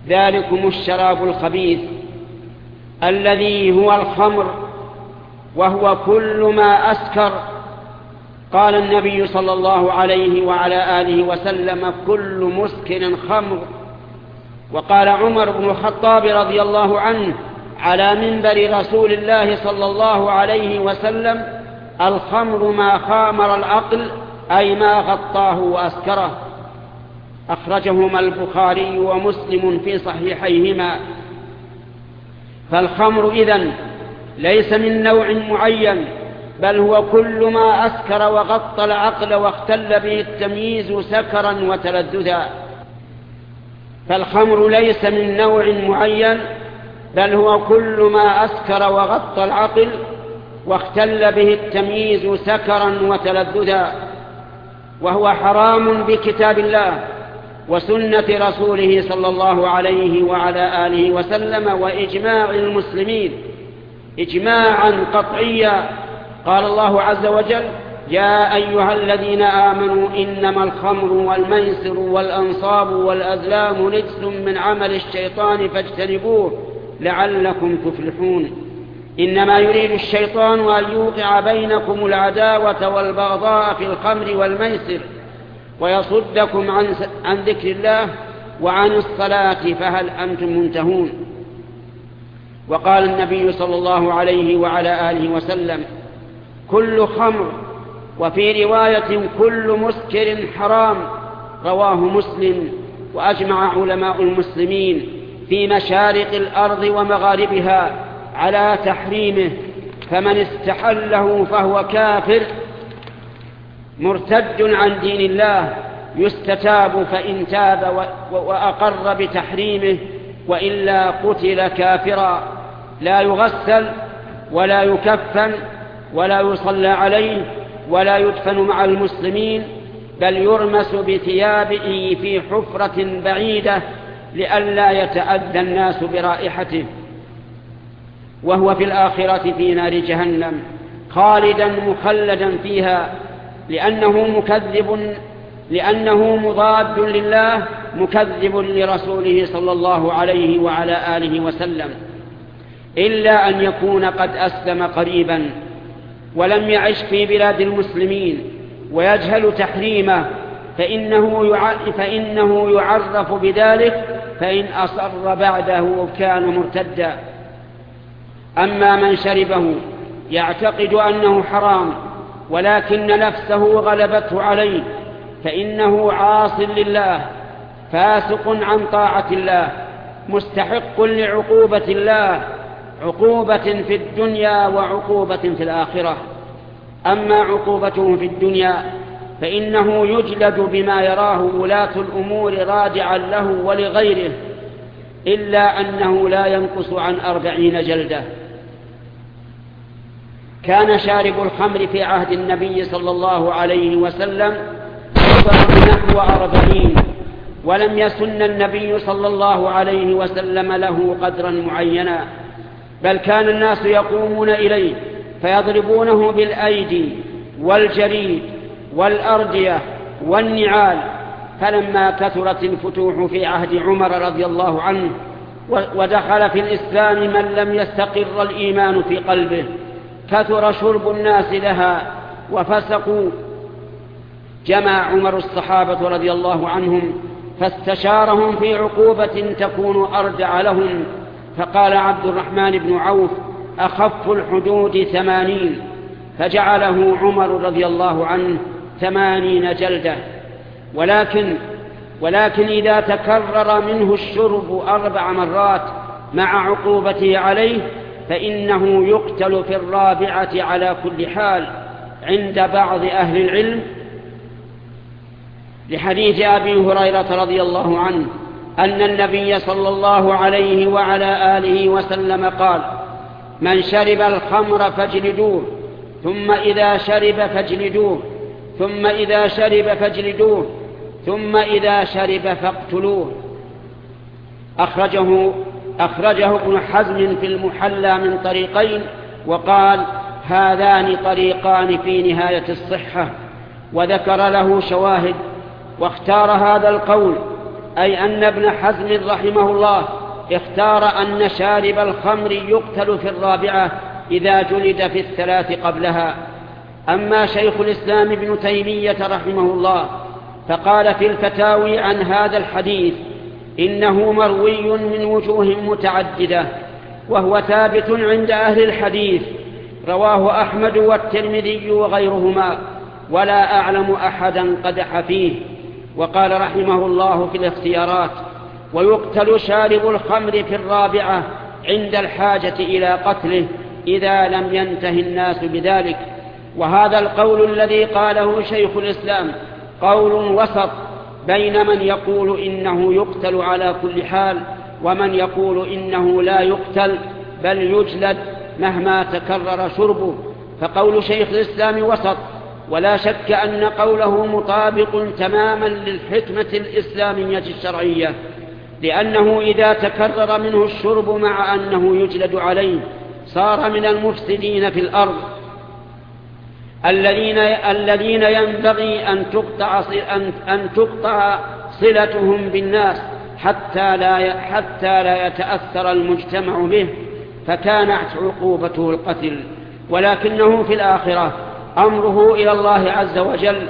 ذلكم الشراب الخبيث الذي هو الخمر، وهو كل ما أسكر. قال النبي صلى الله عليه وعلى آله وسلم: كل مسكر خمر. وقال عمر بن الخطاب رضي الله عنه على منبر رسول الله صلى الله عليه وسلم: الخمر ما خامر العقل، أي ما غطاه وأسكره. أخرجهما البخاري ومسلم في صحيحيهما. فالخمر إذن ليس من نوع معين، بل هو كل ما أسكر وغطى العقل واختل به التمييز سكرا وتلذذا. فالخمر ليس من نوع معين، بل هو كل ما أسكر وغطى العقل واختل به التمييز سكرا وتلذذا، وهو حرام بكتاب الله وسنة رسوله صلى الله عليه وعلى آله وسلم وإجماع المسلمين إجماعا قطعيا. قال الله عز وجل: يا أيها الذين آمنوا إنما الخمر والميسر والأنصاب والأزلام رجس من عمل الشيطان فاجتنبوه لعلكم تفلحون. إنما يريد الشيطان أن يوقع بينكم العداوة والبغضاء في الخمر والميسر ويصدكم عن, عن ذكر الله وعن الصلاة فهل أنتم منتهون. وقال النبي صلى الله عليه وعلى آله وسلم: كل خمر، وفي رواية كل مسكر حرام. رواه مسلم. وأجمع علماء المسلمين في مشارق الأرض ومغاربها على تحريمه، فمن استحله فهو كافر مرتد عن دين الله، يستتاب فإن تاب وأقر بتحريمه، وإلا قتل كافرا، لا يغسل ولا يكفن ولا يصلى عليه ولا يدفن مع المسلمين، بل يرمس بثيابه في حفرة بعيدة لئلا يتأذى الناس برائحته، وهو في الآخرة في نار جهنم خالدا مخلدا فيها، لأنه مكذب لأنه مضاد لله مكذب لرسوله صلى الله عليه وعلى آله وسلم، إلا أن يكون قد أسلم قريبا ولم يعش في بلاد المسلمين ويجهل تحريمه، فإنه فإنه يعرف بذلك، فإن أصر بعده كان مرتدا. أما من شربه يعتقد أنه حرام ولكن نفسه غلبته عليه، فإنه عاص لله فاسق عن طاعة الله مستحق لعقوبة الله، عقوبة في الدنيا وعقوبة في الآخرة. أما عقوبته في الدنيا فإنه يجلد بما يراه ولاة الأمور رادعا له ولغيره، إلا أنه لا ينقص عن أربعين جلدة. كان شارب الخمر في عهد النبي صلى الله عليه وسلم نحو أربعين، ولم يسن النبي صلى الله عليه وسلم له قدرا معينا، بل كان الناس يقومون إليه فيضربونه بالأيدي والجريد والأردية والنعال. فلما كثرت الفتوح في عهد عمر رضي الله عنه ودخل في الإسلام من لم يستقر الإيمان في قلبه، كثر شرب الناس لها وفسقوا. جمع عمر الصحابة رضي الله عنهم فاستشارهم في عقوبة تكون أردع لهم، فقال عبد الرحمن بن عوف: أخف الحدود ثمانين، فجعله عمر رضي الله عنه ثمانين جلدة. ولكن ولكن إذا تكرر منه الشرب أربع مرات مع عقوبته عليه فإنه يقتل في الرابعة على كل حال عند بعض أهل العلم، لحديث أبي هريرة رضي الله عنه أن النبي صلى الله عليه وعلى آله وسلم قال: من شرب الخمر فاجلدوه، ثم إذا شرب فاجلدوه، ثم إذا شرب فاجلدوه، ثم إذا شرب فاقتلوه. أخرجه, أخرجه ابن حزم في المحلى من طريقين، وقال: هذان طريقان في نهاية الصحة، وذكر له شواهد، واختار هذا القول أي أن ابن حزم رحمه الله اختار أن شارب الخمر يقتل في الرابعة إذا جلد في الثلاث قبلها. أما شيخ الإسلام ابن تيمية رحمه الله فقال في الفتاوي عن هذا الحديث إنه مروي من وجوه متعددة وهو ثابت عند أهل الحديث، رواه أحمد والترمذي وغيرهما، ولا أعلم أحدا قدح فيه. وقال رحمه الله في الاختيارات: ويقتل شارب الخمر في الرابعة عند الحاجة إلى قتله إذا لم ينته الناس بذلك. وهذا القول الذي قاله شيخ الإسلام قول وسط بين من يقول إنه يقتل على كل حال ومن يقول إنه لا يقتل بل يجلد مهما تكرر شربه. فقول شيخ الإسلام وسط، ولا شك أن قوله مطابق تماما للحكمة الإسلامية الشرعية، لأنه إذا تكرر منه الشرب مع أنه يجلد عليه صار من المفسدين في الأرض الذين الذين ينبغي أن تقطع أن تقطع صلتهم بالناس حتى لا حتى لا يتأثر المجتمع به، فكانت عقوبته القتل. ولكنه في الآخرة أمره إلى الله عز وجل.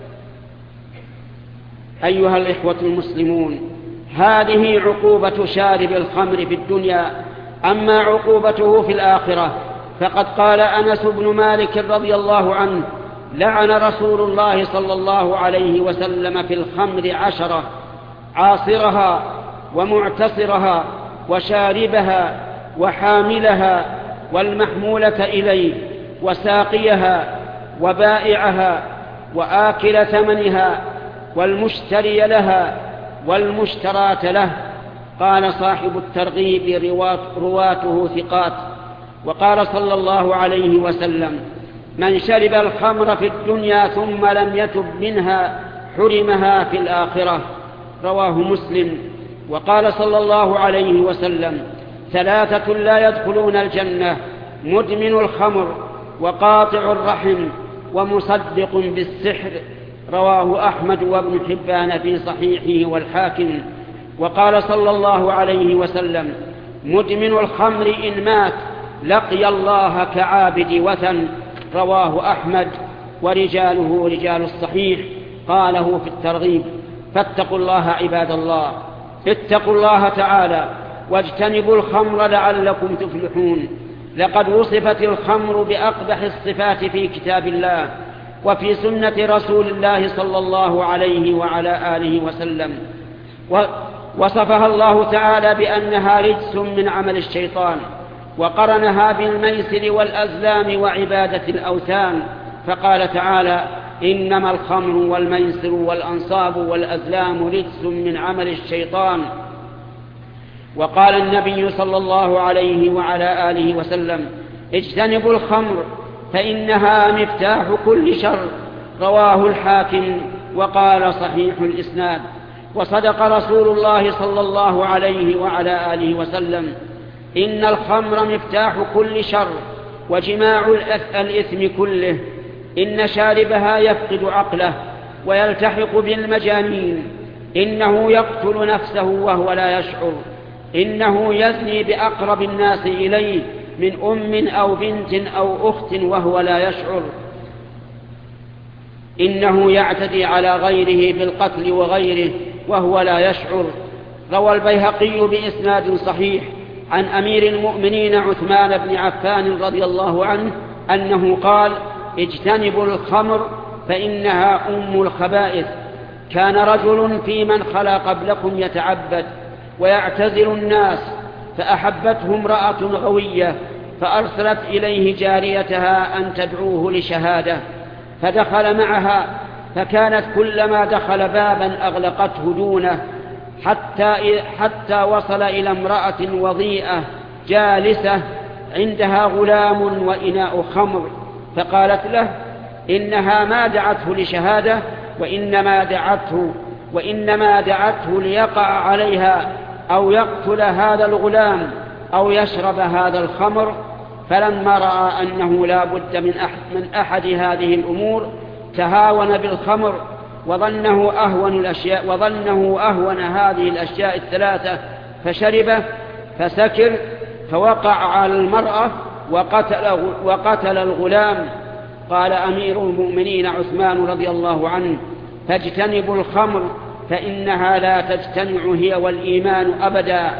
أيها الإخوة المسلمون، هذه عقوبة شارب الخمر في الدنيا. أما عقوبته في الآخرة فقد قال أنس بن مالك رضي الله عنه: لعن رسول الله صلى الله عليه وسلم في الخمر عشرة: عاصرها ومعتصرها وشاربها وحاملها والمحمولة إليه وساقيها وبائعها وآكل ثمنها والمشتري لها والمشترات له. قال صاحب الترغيب: رواته ثقات. وقال صلى الله عليه وسلم: من شرب الخمر في الدنيا ثم لم يتب منها حرمها في الآخرة. رواه مسلم. وقال صلى الله عليه وسلم: ثلاثة لا يدخلون الجنة: مدمن الخمر وقاطع الرحم ومصدق بالسحر. رواه أحمد وابن حبان في صحيحه والحاكم. وقال صلى الله عليه وسلم: مدمن الخمر إن مات لقي الله كعابد وثن. رواه أحمد ورجاله رجال الصحيح. قاله في الترغيب. فاتقوا الله عباد الله، اتقوا الله تعالى واجتنبوا الخمر لعلكم تفلحون. لقد وصفت الخمر بأقبح الصفات في كتاب الله وفي سنة رسول الله صلى الله عليه وعلى آله وسلم، وصفها الله تعالى بأنها رجس من عمل الشيطان، وقرنها بالميسر والأزلام وعبادة الأوثان، فقال تعالى: إنما الخمر والميسر والأنصاب والأزلام رجس من عمل الشيطان. وقال النبي صلى الله عليه وعلى آله وسلم: اجتنبوا الخمر فإنها مفتاح كل شر. رواه الحاكم وقال صحيح الإسناد. وصدق رسول الله صلى الله عليه وعلى آله وسلم: إن الخمر مفتاح كل شر وجماع الإثم كله. إن شاربها يفقد عقله ويلتحق بالمجانين. إنه يقتل نفسه وهو لا يشعر. إنه يزني بأقرب الناس إليه من أم أو بنت أو أخت وهو لا يشعر. إنه يعتدي على غيره بالقتل وغيره وهو لا يشعر. روى البيهقي بإسناد صحيح عن أمير المؤمنين عثمان بن عفان رضي الله عنه أنه قال: اجتنبوا الخمر فإنها أم الخبائث. كان رجل في من خلا قبلكم يتعبد ويعتزل الناس، فأحبته امرأة غوية فأرسلت إليه جاريتها أن تدعوه لشهادة، فدخل معها، فكانت كلما دخل بابا أغلقته دونه حتى, حتى وصل إلى امرأة وضيئة جالسة عندها غلام وإناء خمر، فقالت له إنها ما دعته لشهادة وإنما دعته, وإنما دعته ليقع عليها أو يقتل هذا الغلام أو يشرب هذا الخمر. فلما رأى أنه لا بد من أحد, من أحد هذه الأمور تهاون بالخمر وظنه أهون الأشياء وظنه أهون هذه الأشياء الثلاثة فشربه فسكر فوقع على المرأة وقتل, وقتل الغلام. قال أمير المؤمنين عثمان رضي الله عنه: فاجتنبوا الخمر فإنها لا تجتمع هي والإيمان أبدا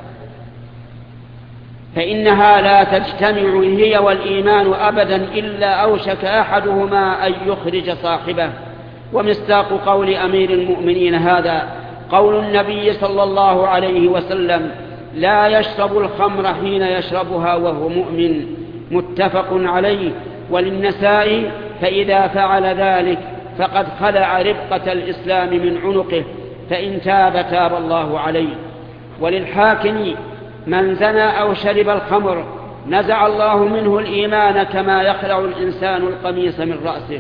فإنها لا تجتمع هي والإيمان أبدا إلا أوشك أحدهما أن يخرج صاحبه. ومصداق قول أمير المؤمنين هذا قول النبي صلى الله عليه وسلم: لا يشرب الخمر حين يشربها وهو مؤمن، متفق عليه. وللنسائي: فإذا فعل ذلك فقد خلع ربقة الإسلام من عنقه، فإن تاب تاب الله عليه. وللحاكم: من زنى أو شرب الخمر نزع الله منه الإيمان كما يخلع الإنسان القميص من رأسه.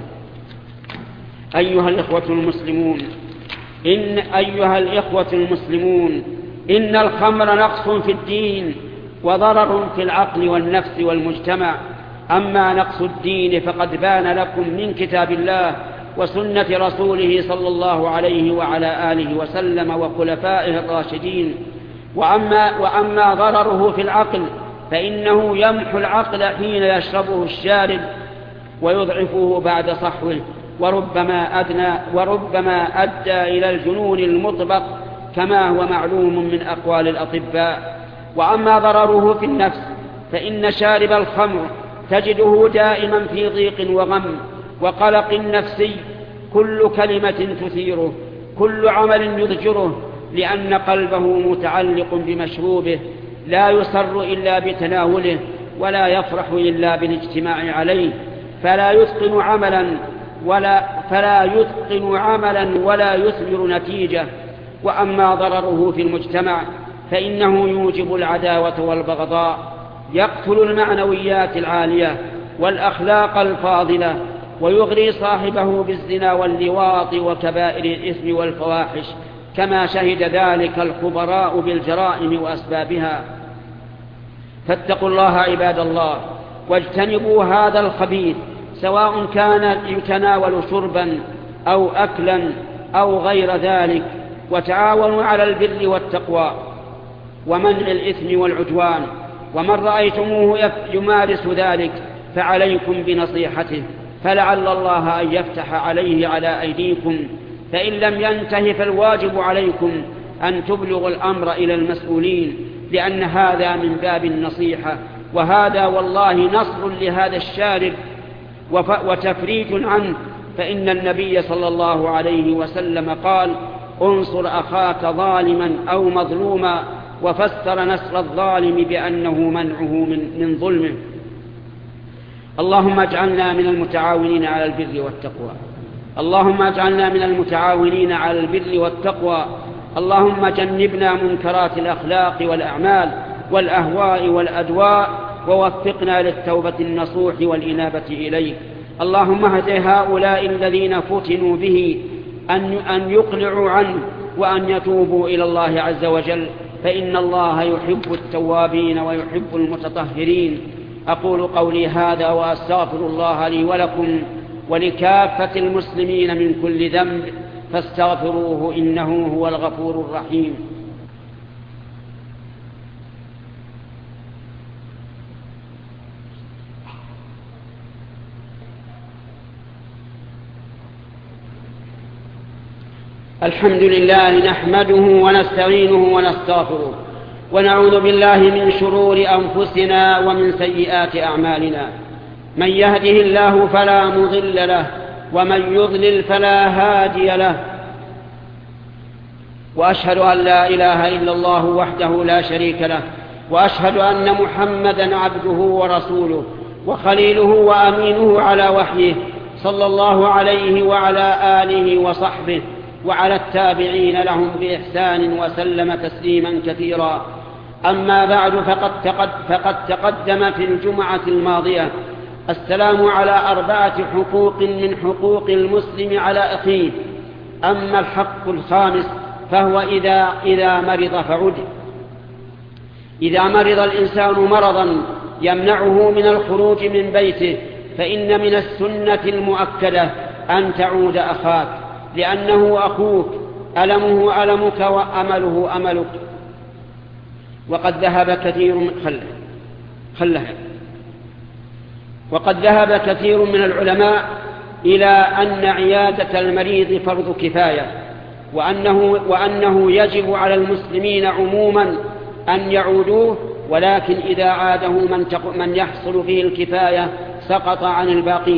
أيها الإخوة المسلمون إن أيها الإخوة المسلمون إن الخمر نقص في الدين وضرر في العقل والنفس والمجتمع. أما نقص الدين فقد بان لكم من كتاب الله وسنة رسوله صلى الله عليه وعلى آله وسلم وخلفائه الراشدين. وأما, وأما ضرره في العقل فإنه يمحو العقل حين يشربه الشارب ويضعفه بعد صحوه، وربما أدنى وربما أدى إلى الجنون المطبق كما هو معلوم من أقوال الأطباء. وأما ضرره في النفس فإن شارب الخمر تجده دائما في ضيق وغم وقلق نفسي، كل كلمة تثيره، كل عمل يضجره، لأن قلبه متعلق بمشروبه، لا يسر إلا بتناوله ولا يفرح إلا بالاجتماع عليه، فلا يتقن عملا ولا فلا يتقن عملا ولا يثمر نتيجة. وأما ضرره في المجتمع فإنه يوجب العداوة والبغضاء، يقتل المعنويات العالية والأخلاق الفاضلة، ويغري صاحبه بالزنا واللواط وكبائر الإثم والفواحش، كما شهد ذلك الخبراء بالجرائم وأسبابها. فاتقوا الله عباد الله واجتنبوا هذا الخبيث، سواء كان يتناول شربا أو أكلا أو غير ذلك، وتعاونوا على البر والتقوى ومنع الإثم والعدوان. ومن رأيتموه يمارس ذلك فعليكم بنصيحته، فلعل الله أن يفتح عليه على أيديكم، فإن لم ينته فالواجب عليكم أن تبلغوا الأمر إلى المسؤولين، لأن هذا من باب النصيحة، وهذا والله نصر لهذا الشارب وتفريج عنه. فإن النبي صلى الله عليه وسلم قال: انصر أخاك ظالما أو مظلوما، وفسر نصر الظالم بأنه منعه من, من ظلمه. اللهم اجعلنا من المتعاونين على البر والتقوى اللهم اجعلنا من المتعاونين على البر والتقوى اللهم جنبنا منكرات الأخلاق والأعمال والأهواء والأدواء، ووفقنا للتوبة النصوح والإنابة إليك. اللهم اهد هؤلاء الذين فتنوا به أن يقلعوا عنه وأن يتوبوا إلى الله عز وجل، فإن الله يحب التوابين ويحب المتطهرين. أقول قولي هذا وأستغفر الله لي ولكم ولكافة المسلمين من كل ذنب، فاستغفروه إنه هو الغفور الرحيم. الحمد لله نحمده ونستعينه ونستغفره، ونعوذ بالله من شرور أنفسنا ومن سيئات أعمالنا. من يهده الله فلا مضل له، ومن يضلل فلا هادي له. وأشهد أن لا إله إلا الله وحده لا شريك له، وأشهد أن محمدا عبده ورسوله وخليله وأمينه على وحيه، صلى الله عليه وعلى آله وصحبه وعلى التابعين لهم بإحسان وسلم تسليما كثيرا. أما بعد، فقد, تقد فقد تقدم في الجمعة الماضية السلام على أربعة حقوق من حقوق المسلم على أخيه. أما الحق الخامس فهو إذا, إذا مرض فعد. إذا مرض الإنسان مرضا يمنعه من الخروج من بيته، فإن من السنة المؤكدة أن تعود أخاك، لأنه أخوك، ألمه ألمك وأمله أملك. وقد ذهب كثير من خله خلها وقد ذهب كثير من العلماء إلى أن عيادة المريض فرض كفاية، وأنه, وأنه يجب على المسلمين عموما أن يعودوه، ولكن إذا عاده من, من يحصل فيه الكفاية سقط عن الباقين.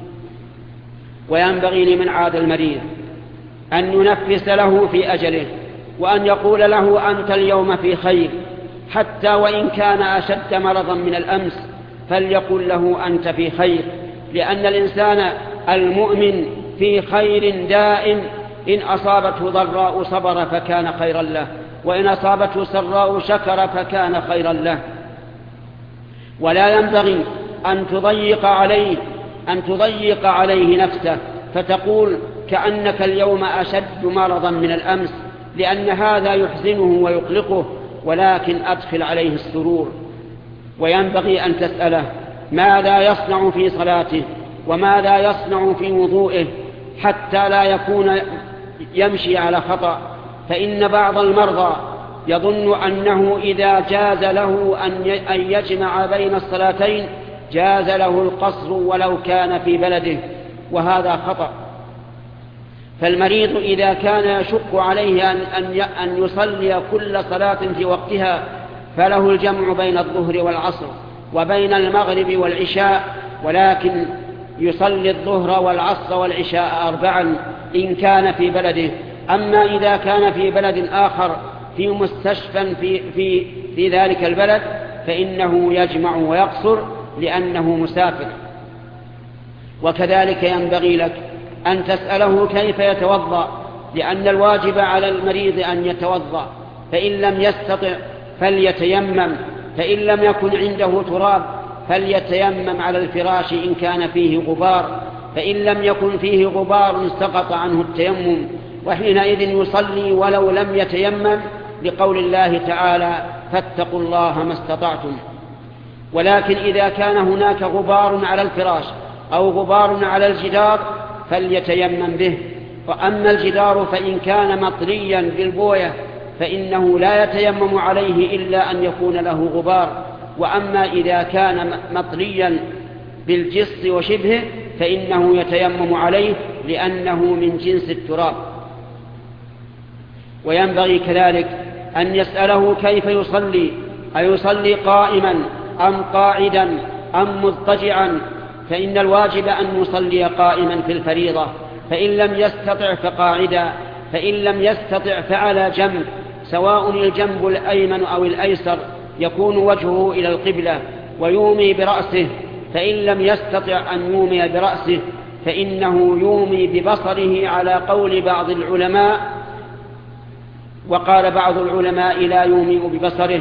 وينبغي لمن عاد المريض أن ينفس له في أجله، وأن يقول له أنت اليوم في خير، حتى وإن كان أشد مرضا من الأمس فليقل له أنت في خير، لأن الإنسان المؤمن في خير دائم. إن أصابته ضراء صبر فكان خيرا له، وإن أصابته سراء شكر فكان خيرا له. ولا ينبغي أن تضيق عليه أن تضيق عليه نفسه فتقول كأنك اليوم أشد مرضا من الأمس، لأن هذا يحزنه ويقلقه، ولكن أدخل عليه السرور. وينبغي أن تسأله ماذا يصنع في صلاته وماذا يصنع في وضوئه، حتى لا يكون يمشي على خطأ. فإن بعض المرضى يظن أنه إذا جاز له أن يجمع بين الصلاتين جاز له القصر ولو كان في بلده، وهذا خطأ. فالمريض إذا كان يشق عليه أن يصلي كل صلاة في وقتها فله الجمع بين الظهر والعصر وبين المغرب والعشاء، ولكن يصلي الظهر والعصر والعشاء أربعا إن كان في بلده. أما إذا كان في بلد آخر في مستشفى في, في, في ذلك البلد فإنه يجمع ويقصر لأنه مسافر. وكذلك ينبغي لك أن تسأله كيف يتوضأ، لأن الواجب على المريض أن يتوضأ، فإن لم يستطع فليتيمم، فإن لم يكن عنده تراب فليتيمم على الفراش إن كان فيه غبار، فإن لم يكن فيه غبار سقط عنه التيمم، وحينئذ يصلي ولو لم يتيمم، لقول الله تعالى فاتقوا الله ما استطعتم. ولكن إذا كان هناك غبار على الفراش أو غبار على الجدار فليتيمم به. وأما الجدار فإن كان مطليا بالبوية فإنه لا يتيمم عليه إلا أن يكون له غبار، وأما إذا كان مطليا بالجص وشبهه فإنه يتيمم عليه لأنه من جنس التراب. وينبغي كذلك أن يسأله كيف يصلي، أيصلي قائما أم قاعدا أم مضطجعا، فإن الواجب أن يصلي قائما في الفريضة، فإن لم يستطع فقاعدا، فإن لم يستطع فعلى جنب، سواء الجنب الأيمن أو الأيسر، يكون وجهه إلى القبلة ويومي برأسه، فإن لم يستطع أن يومي برأسه فإنه يومي ببصره على قول بعض العلماء. وقال بعض العلماء لا يومي ببصره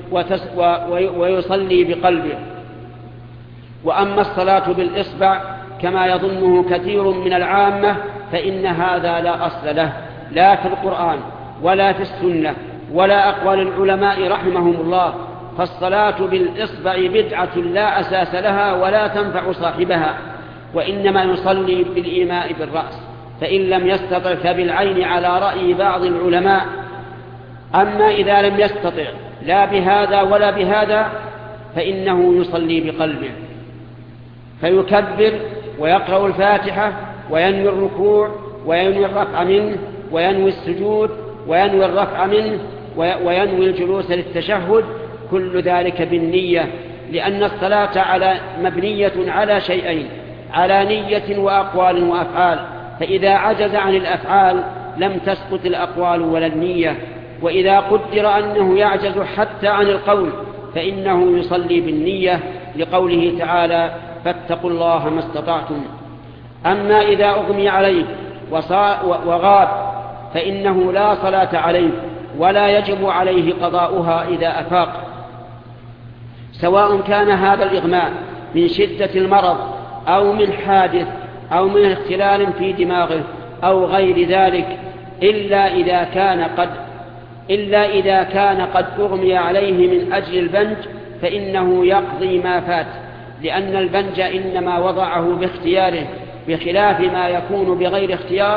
ويصلي بقلبه. وأما الصلاة بالإصبع كما يظنه كثير من العامة فإن هذا لا أصل له، لا في القرآن ولا في السنة ولا أقوال العلماء رحمهم الله. فالصلاة بالإصبع بدعة لا أساس لها ولا تنفع صاحبها، وإنما يصلي بالإيماء بالرأس، فإن لم يستطع فبالعين على رأي بعض العلماء. أما إذا لم يستطع لا بهذا ولا بهذا فإنه يصلي بقلبه، فيكبر ويقرأ الفاتحة وينوي الركوع وينوي الرفع منه وينوي السجود وينوي الرفع منه وينوي الجلوس للتشهد، كل ذلك بالنية، لأن الصلاة على مبنية على شيئين، على نية وأقوال وأفعال، فإذا عجز عن الأفعال لم تسقط الأقوال ولا النية. وإذا قدر أنه يعجز حتى عن القول فإنه يصلي بالنية، لقوله تعالى فاتقوا الله ما استطعتم. أما إذا أغمي عليه وغاب فإنه لا صلاة عليه ولا يجب عليه قضاؤها إذا أفاق، سواء كان هذا الإغماء من شدة المرض أو من حادث أو من اختلال في دماغه أو غير ذلك، إلا إذا كان قد إلا إذا كان قد أغمي عليه من أجل البنج فإنه يقضي ما فات، لأن البنج إنما وضعه باختياره، بخلاف ما يكون بغير اختيار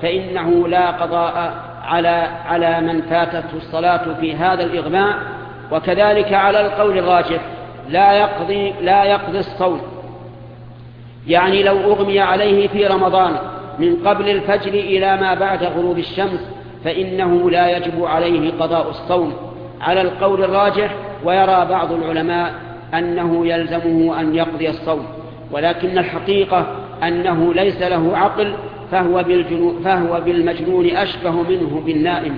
فإنه لا قضاء على على من فاتته الصلاة في هذا الإغماء. وكذلك على القول الراجح لا يقضي, لا يقضي الصوم، يعني لو أغمي عليه في رمضان من قبل الفجر إلى ما بعد غروب الشمس فإنه لا يجب عليه قضاء الصوم على القول الراجح. ويرى بعض العلماء أنه يلزمه أن يقضي الصوم، ولكن الحقيقة أنه ليس له عقل، فهو, فهو بالمجنون أشبه منه بالنائم.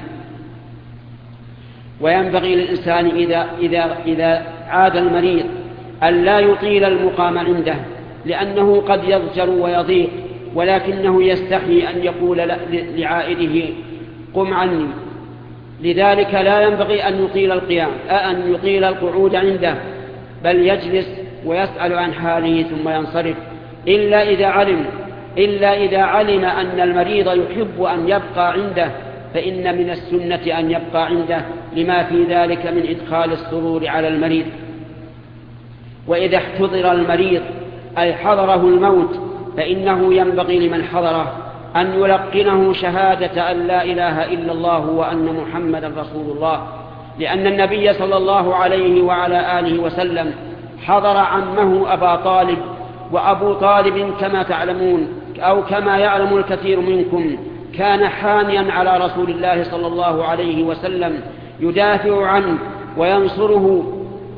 وينبغي للإنسان إذا, إذا, إذا عاد المريض أن لا يطيل المقام عنده، لأنه قد يضجر ويضيق، ولكنه يستحي أن يقول لعائده قم عني. لذلك لا ينبغي أن يطيل القيام أن يطيل القعود عنده، بل يجلس ويسأل عن حاله ثم ينصرف، إلا إذا علم إلا إذا علم أن المريض يحب أن يبقى عنده، فإن من السنة أن يبقى عنده لما في ذلك من إدخال السرور على المريض. وإذا احتضر المريض أي حضره الموت فإنه ينبغي لمن حضره أن يلقنه شهادة أن لا إله إلا الله وأن محمدا رسول الله، لأن النبي صلى الله عليه وعلى آله وسلم حضر عمه أبا طالب، وأبو طالب كما تعلمون أو كما يعلم الكثير منكم كان حاميا على رسول الله صلى الله عليه وسلم يدافع عنه وينصره.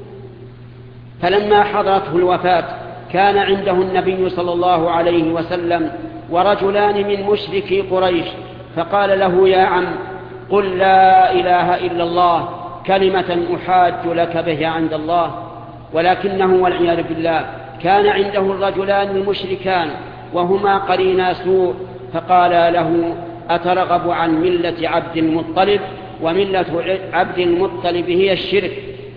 فلما حضرته الوفاة كان عنده النبي صلى الله عليه وسلم ورجلان من مشركي قريش، فقال له يا عم قل لا إله إلا الله كلمة أحاج لك به عند الله. ولكنه والعياذ بالله كان عنده الرجلان المشركان وهما قرينا سوء، فقال له أترغب عن ملة عبد المطلب؟ وملة عبد المطلب هي الشرك.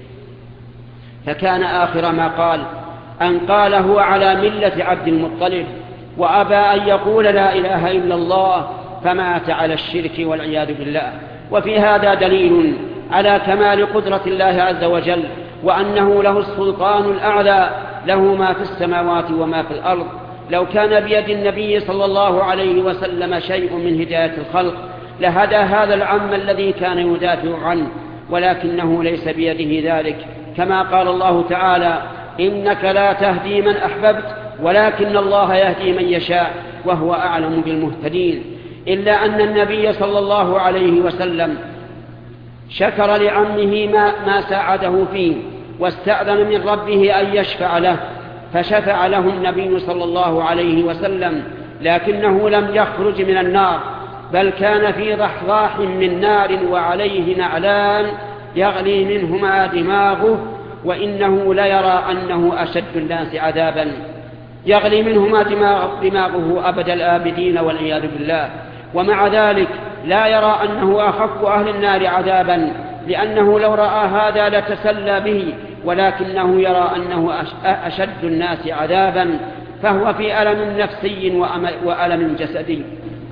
فكان آخر ما قال أن قال هو على ملة عبد المطلب، وأبى أن يقول لا إله إلا الله، فمات على الشرك والعياذ بالله. وفي هذا دليل على كمال قدرة الله عز وجل، وأنه له السلطان الأعلى، له ما في السماوات وما في الأرض. لو كان بيد النبي صلى الله عليه وسلم شيء من هداية الخلق لهدى هذا العم الذي كان يدافع عنه، ولكنه ليس بيده ذلك، كما قال الله تعالى إنك لا تهدي من أحببت ولكن الله يهدي من يشاء وهو أعلم بالمهتدين. إلا أن النبي صلى الله عليه وسلم شكر لعمه ما, ما ساعده فيه، واستأذن من ربه أن يشفع له، فشفع له النبي صلى الله عليه وسلم، لكنه لم يخرج من النار، بل كان في ضحضاح من نار وعليه نعلان يغلي منهما دماغه، وإنه ليرى أنه أشد الناس عذابا، يغلي منهما دماغه أبد الآبدين والعياذ بالله. ومع ذلك لا يرى أنه أخف أهل النار عذابا، لأنه لو رأى هذا لتسلى به، ولكنه يرى أنه أشد الناس عذابا، فهو في ألم نفسي وألم جسدي.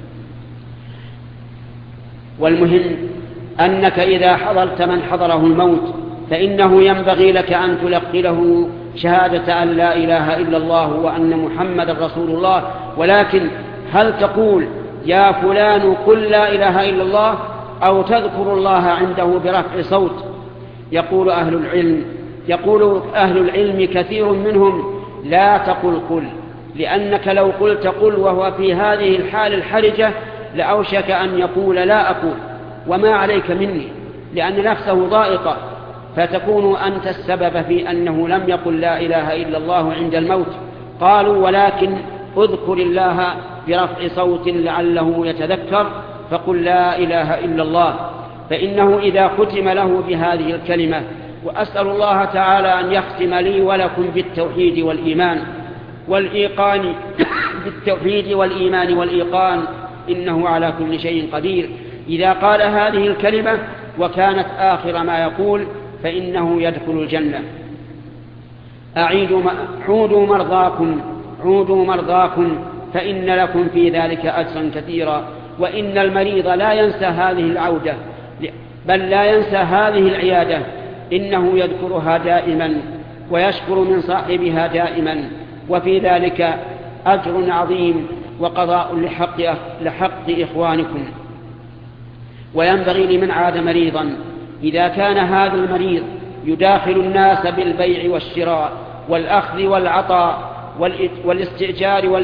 والمهم أنك إذا حضرت من حضره الموت فإنه ينبغي لك أن تلقي له شهادة أن لا إله إلا الله وأن محمد رسول الله. ولكن هل تقول يا فلان قل لا إله إلا الله، أو تذكر الله عنده برفع صوت؟ يقول أهل العلم يقول أهل العلم كثير منهم لا تقل قل، لأنك لو قلت قل وهو في هذه الحال الحرجة لأوشك أن يقول لا أقول وما عليك مني، لأن نفسه ضائقة، فتكون أنت السبب في أنه لم يقل لا إله إلا الله عند الموت. قالوا ولكن اذكر الله برفع صوت لعله يتذكر، فقل لا إله إلا الله، فإنه إذا ختم له بهذه الكلمة، وأسأل الله تعالى أن يختم لي ولكم بالتوحيد والإيمان والإيقان بالتوحيد والإيمان والإيقان إنه على كل شيء قدير. إذا قال هذه الكلمة وكانت آخر ما يقول فإنه يدخل الجنة. أعيدوا عودوا مرضاكم عودوا مرضاكم فإن لكم في ذلك أجرا كثيرا. وإن المريض لا ينسى هذه العودة، بل لا ينسى هذه العيادة، إنه يذكرها دائما ويشكر من صاحبها دائما، وفي ذلك أجر عظيم وقضاء لحق, لحق إخوانكم. وينبغي لمن عاد مريضا إذا كان هذا المريض يداخل الناس بالبيع والشراء والأخذ والعطاء والاستئجار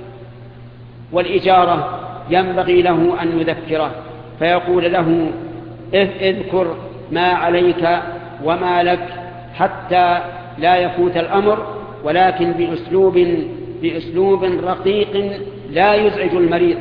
والإجارة، ينبغي له أن يذكره فيقول له اذكر ما عليك وما لك حتى لا يفوت الأمر، ولكن بأسلوب, بأسلوب رقيق لا يزعج المريض،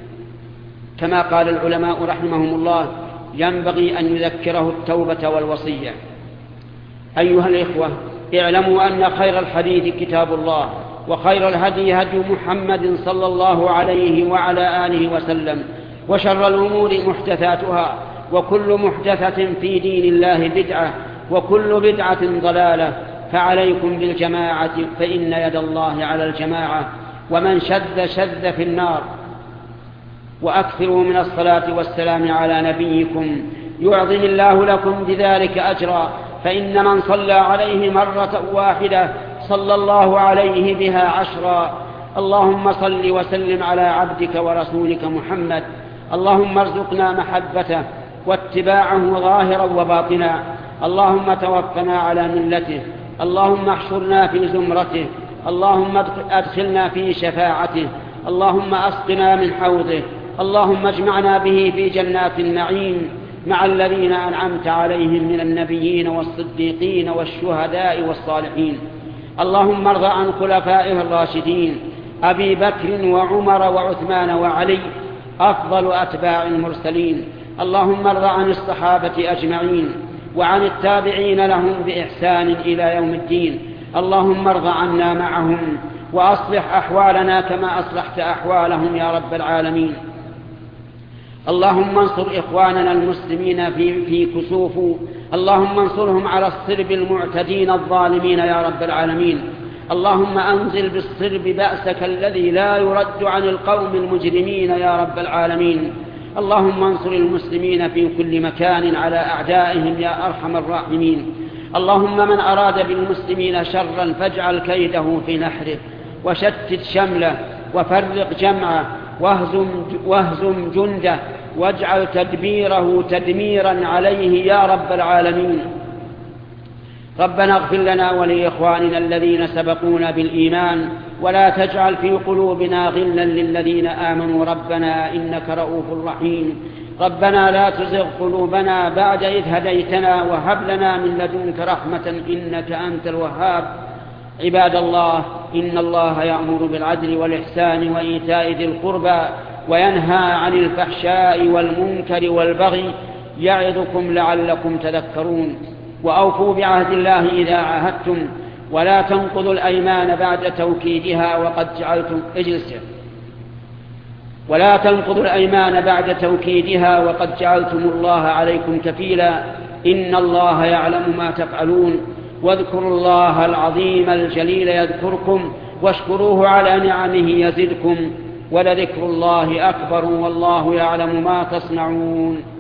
كما قال العلماء رحمهم الله ينبغي أن يذكره التوبة والوصية. أيها الإخوة، اعلموا أن خير الحديث كتاب الله، وخير الهدي هدي محمد صلى الله عليه وعلى آله وسلم، وشر الأمور محدثاتها، وكل محدثة في دين الله بدعة، وكل بدعة ضلالة، فعليكم بالجماعة فإن يد الله على الجماعة، ومن شذ شذ في النار. وأكثروا من الصلاة والسلام على نبيكم يعظم الله لكم بذلك أجرا، فإن من صلى عليه مرة واحدة صلى الله عليه بها عشرا. اللهم صل وسلم على عبدك ورسولك محمد، اللهم ارزقنا محبته واتباعه ظاهرا وباطنا، اللهم توفنا على ملته، اللهم احشرنا في زمرته، اللهم أدخلنا في شفاعته، اللهم أسقنا من حوضه، اللهم اجمعنا به في جنات النعيم مع الذين أنعمت عليهم من النبيين والصديقين والشهداء والصالحين. اللهم ارض عن خلفائه الراشدين أبي بكر وعمر وعثمان وعلي أفضل أتباع المرسلين. اللهم ارض عن الصحابة أجمعين وعن التابعين لهم بإحسان إلى يوم الدين. اللهم ارض عنا معهم وأصلح أحوالنا كما أصلحت أحوالهم يا رب العالمين. اللهم انصر إخواننا المسلمين في, في كسوف، اللهم انصرهم على الصرب المعتدين الظالمين يا رب العالمين. اللهم أنزل بالصرب بأسك الذي لا يرد عن القوم المجرمين يا رب العالمين. اللهم انصر المسلمين في كل مكان على أعدائهم يا أرحم الراحمين. اللهم من أراد بالمسلمين شرا فاجعل كيده في نحره، وشتت شمله، وفرق جمعه، واهزم, واهزم جنده، واجعل تدبيره تدميرا عليه يا رب العالمين. ربنا اغفر لنا ولإخواننا الذين سبقونا بالإيمان، ولا تجعل في قلوبنا غلا للذين آمنوا ربنا إنك رؤوف رحيم. ربنا لا تزغ قلوبنا بعد إذ هديتنا وهب لنا من لدنك رحمة إنك أنت الوهاب. عباد الله، إن الله يأمر بالعدل والإحسان وإيتاء ذي القربى وينهى عن الفحشاء والمنكر والبغي يعظكم لعلكم تذكرون. وأوفوا بعهد الله إذا عاهدتم، ولا تنقضوا الأيمان بعد توكيدها وقد جعلتم اجلسوا ولا تنقضوا الأيمان بعد توكيدها وقد جعلتم الله عليكم كفيلا، إن الله يعلم ما تفعلون. واذكروا الله العظيم الجليل يذكركم، واشكروه على نعمه يزدكم، ولذكر الله أكبر والله يعلم ما تصنعون.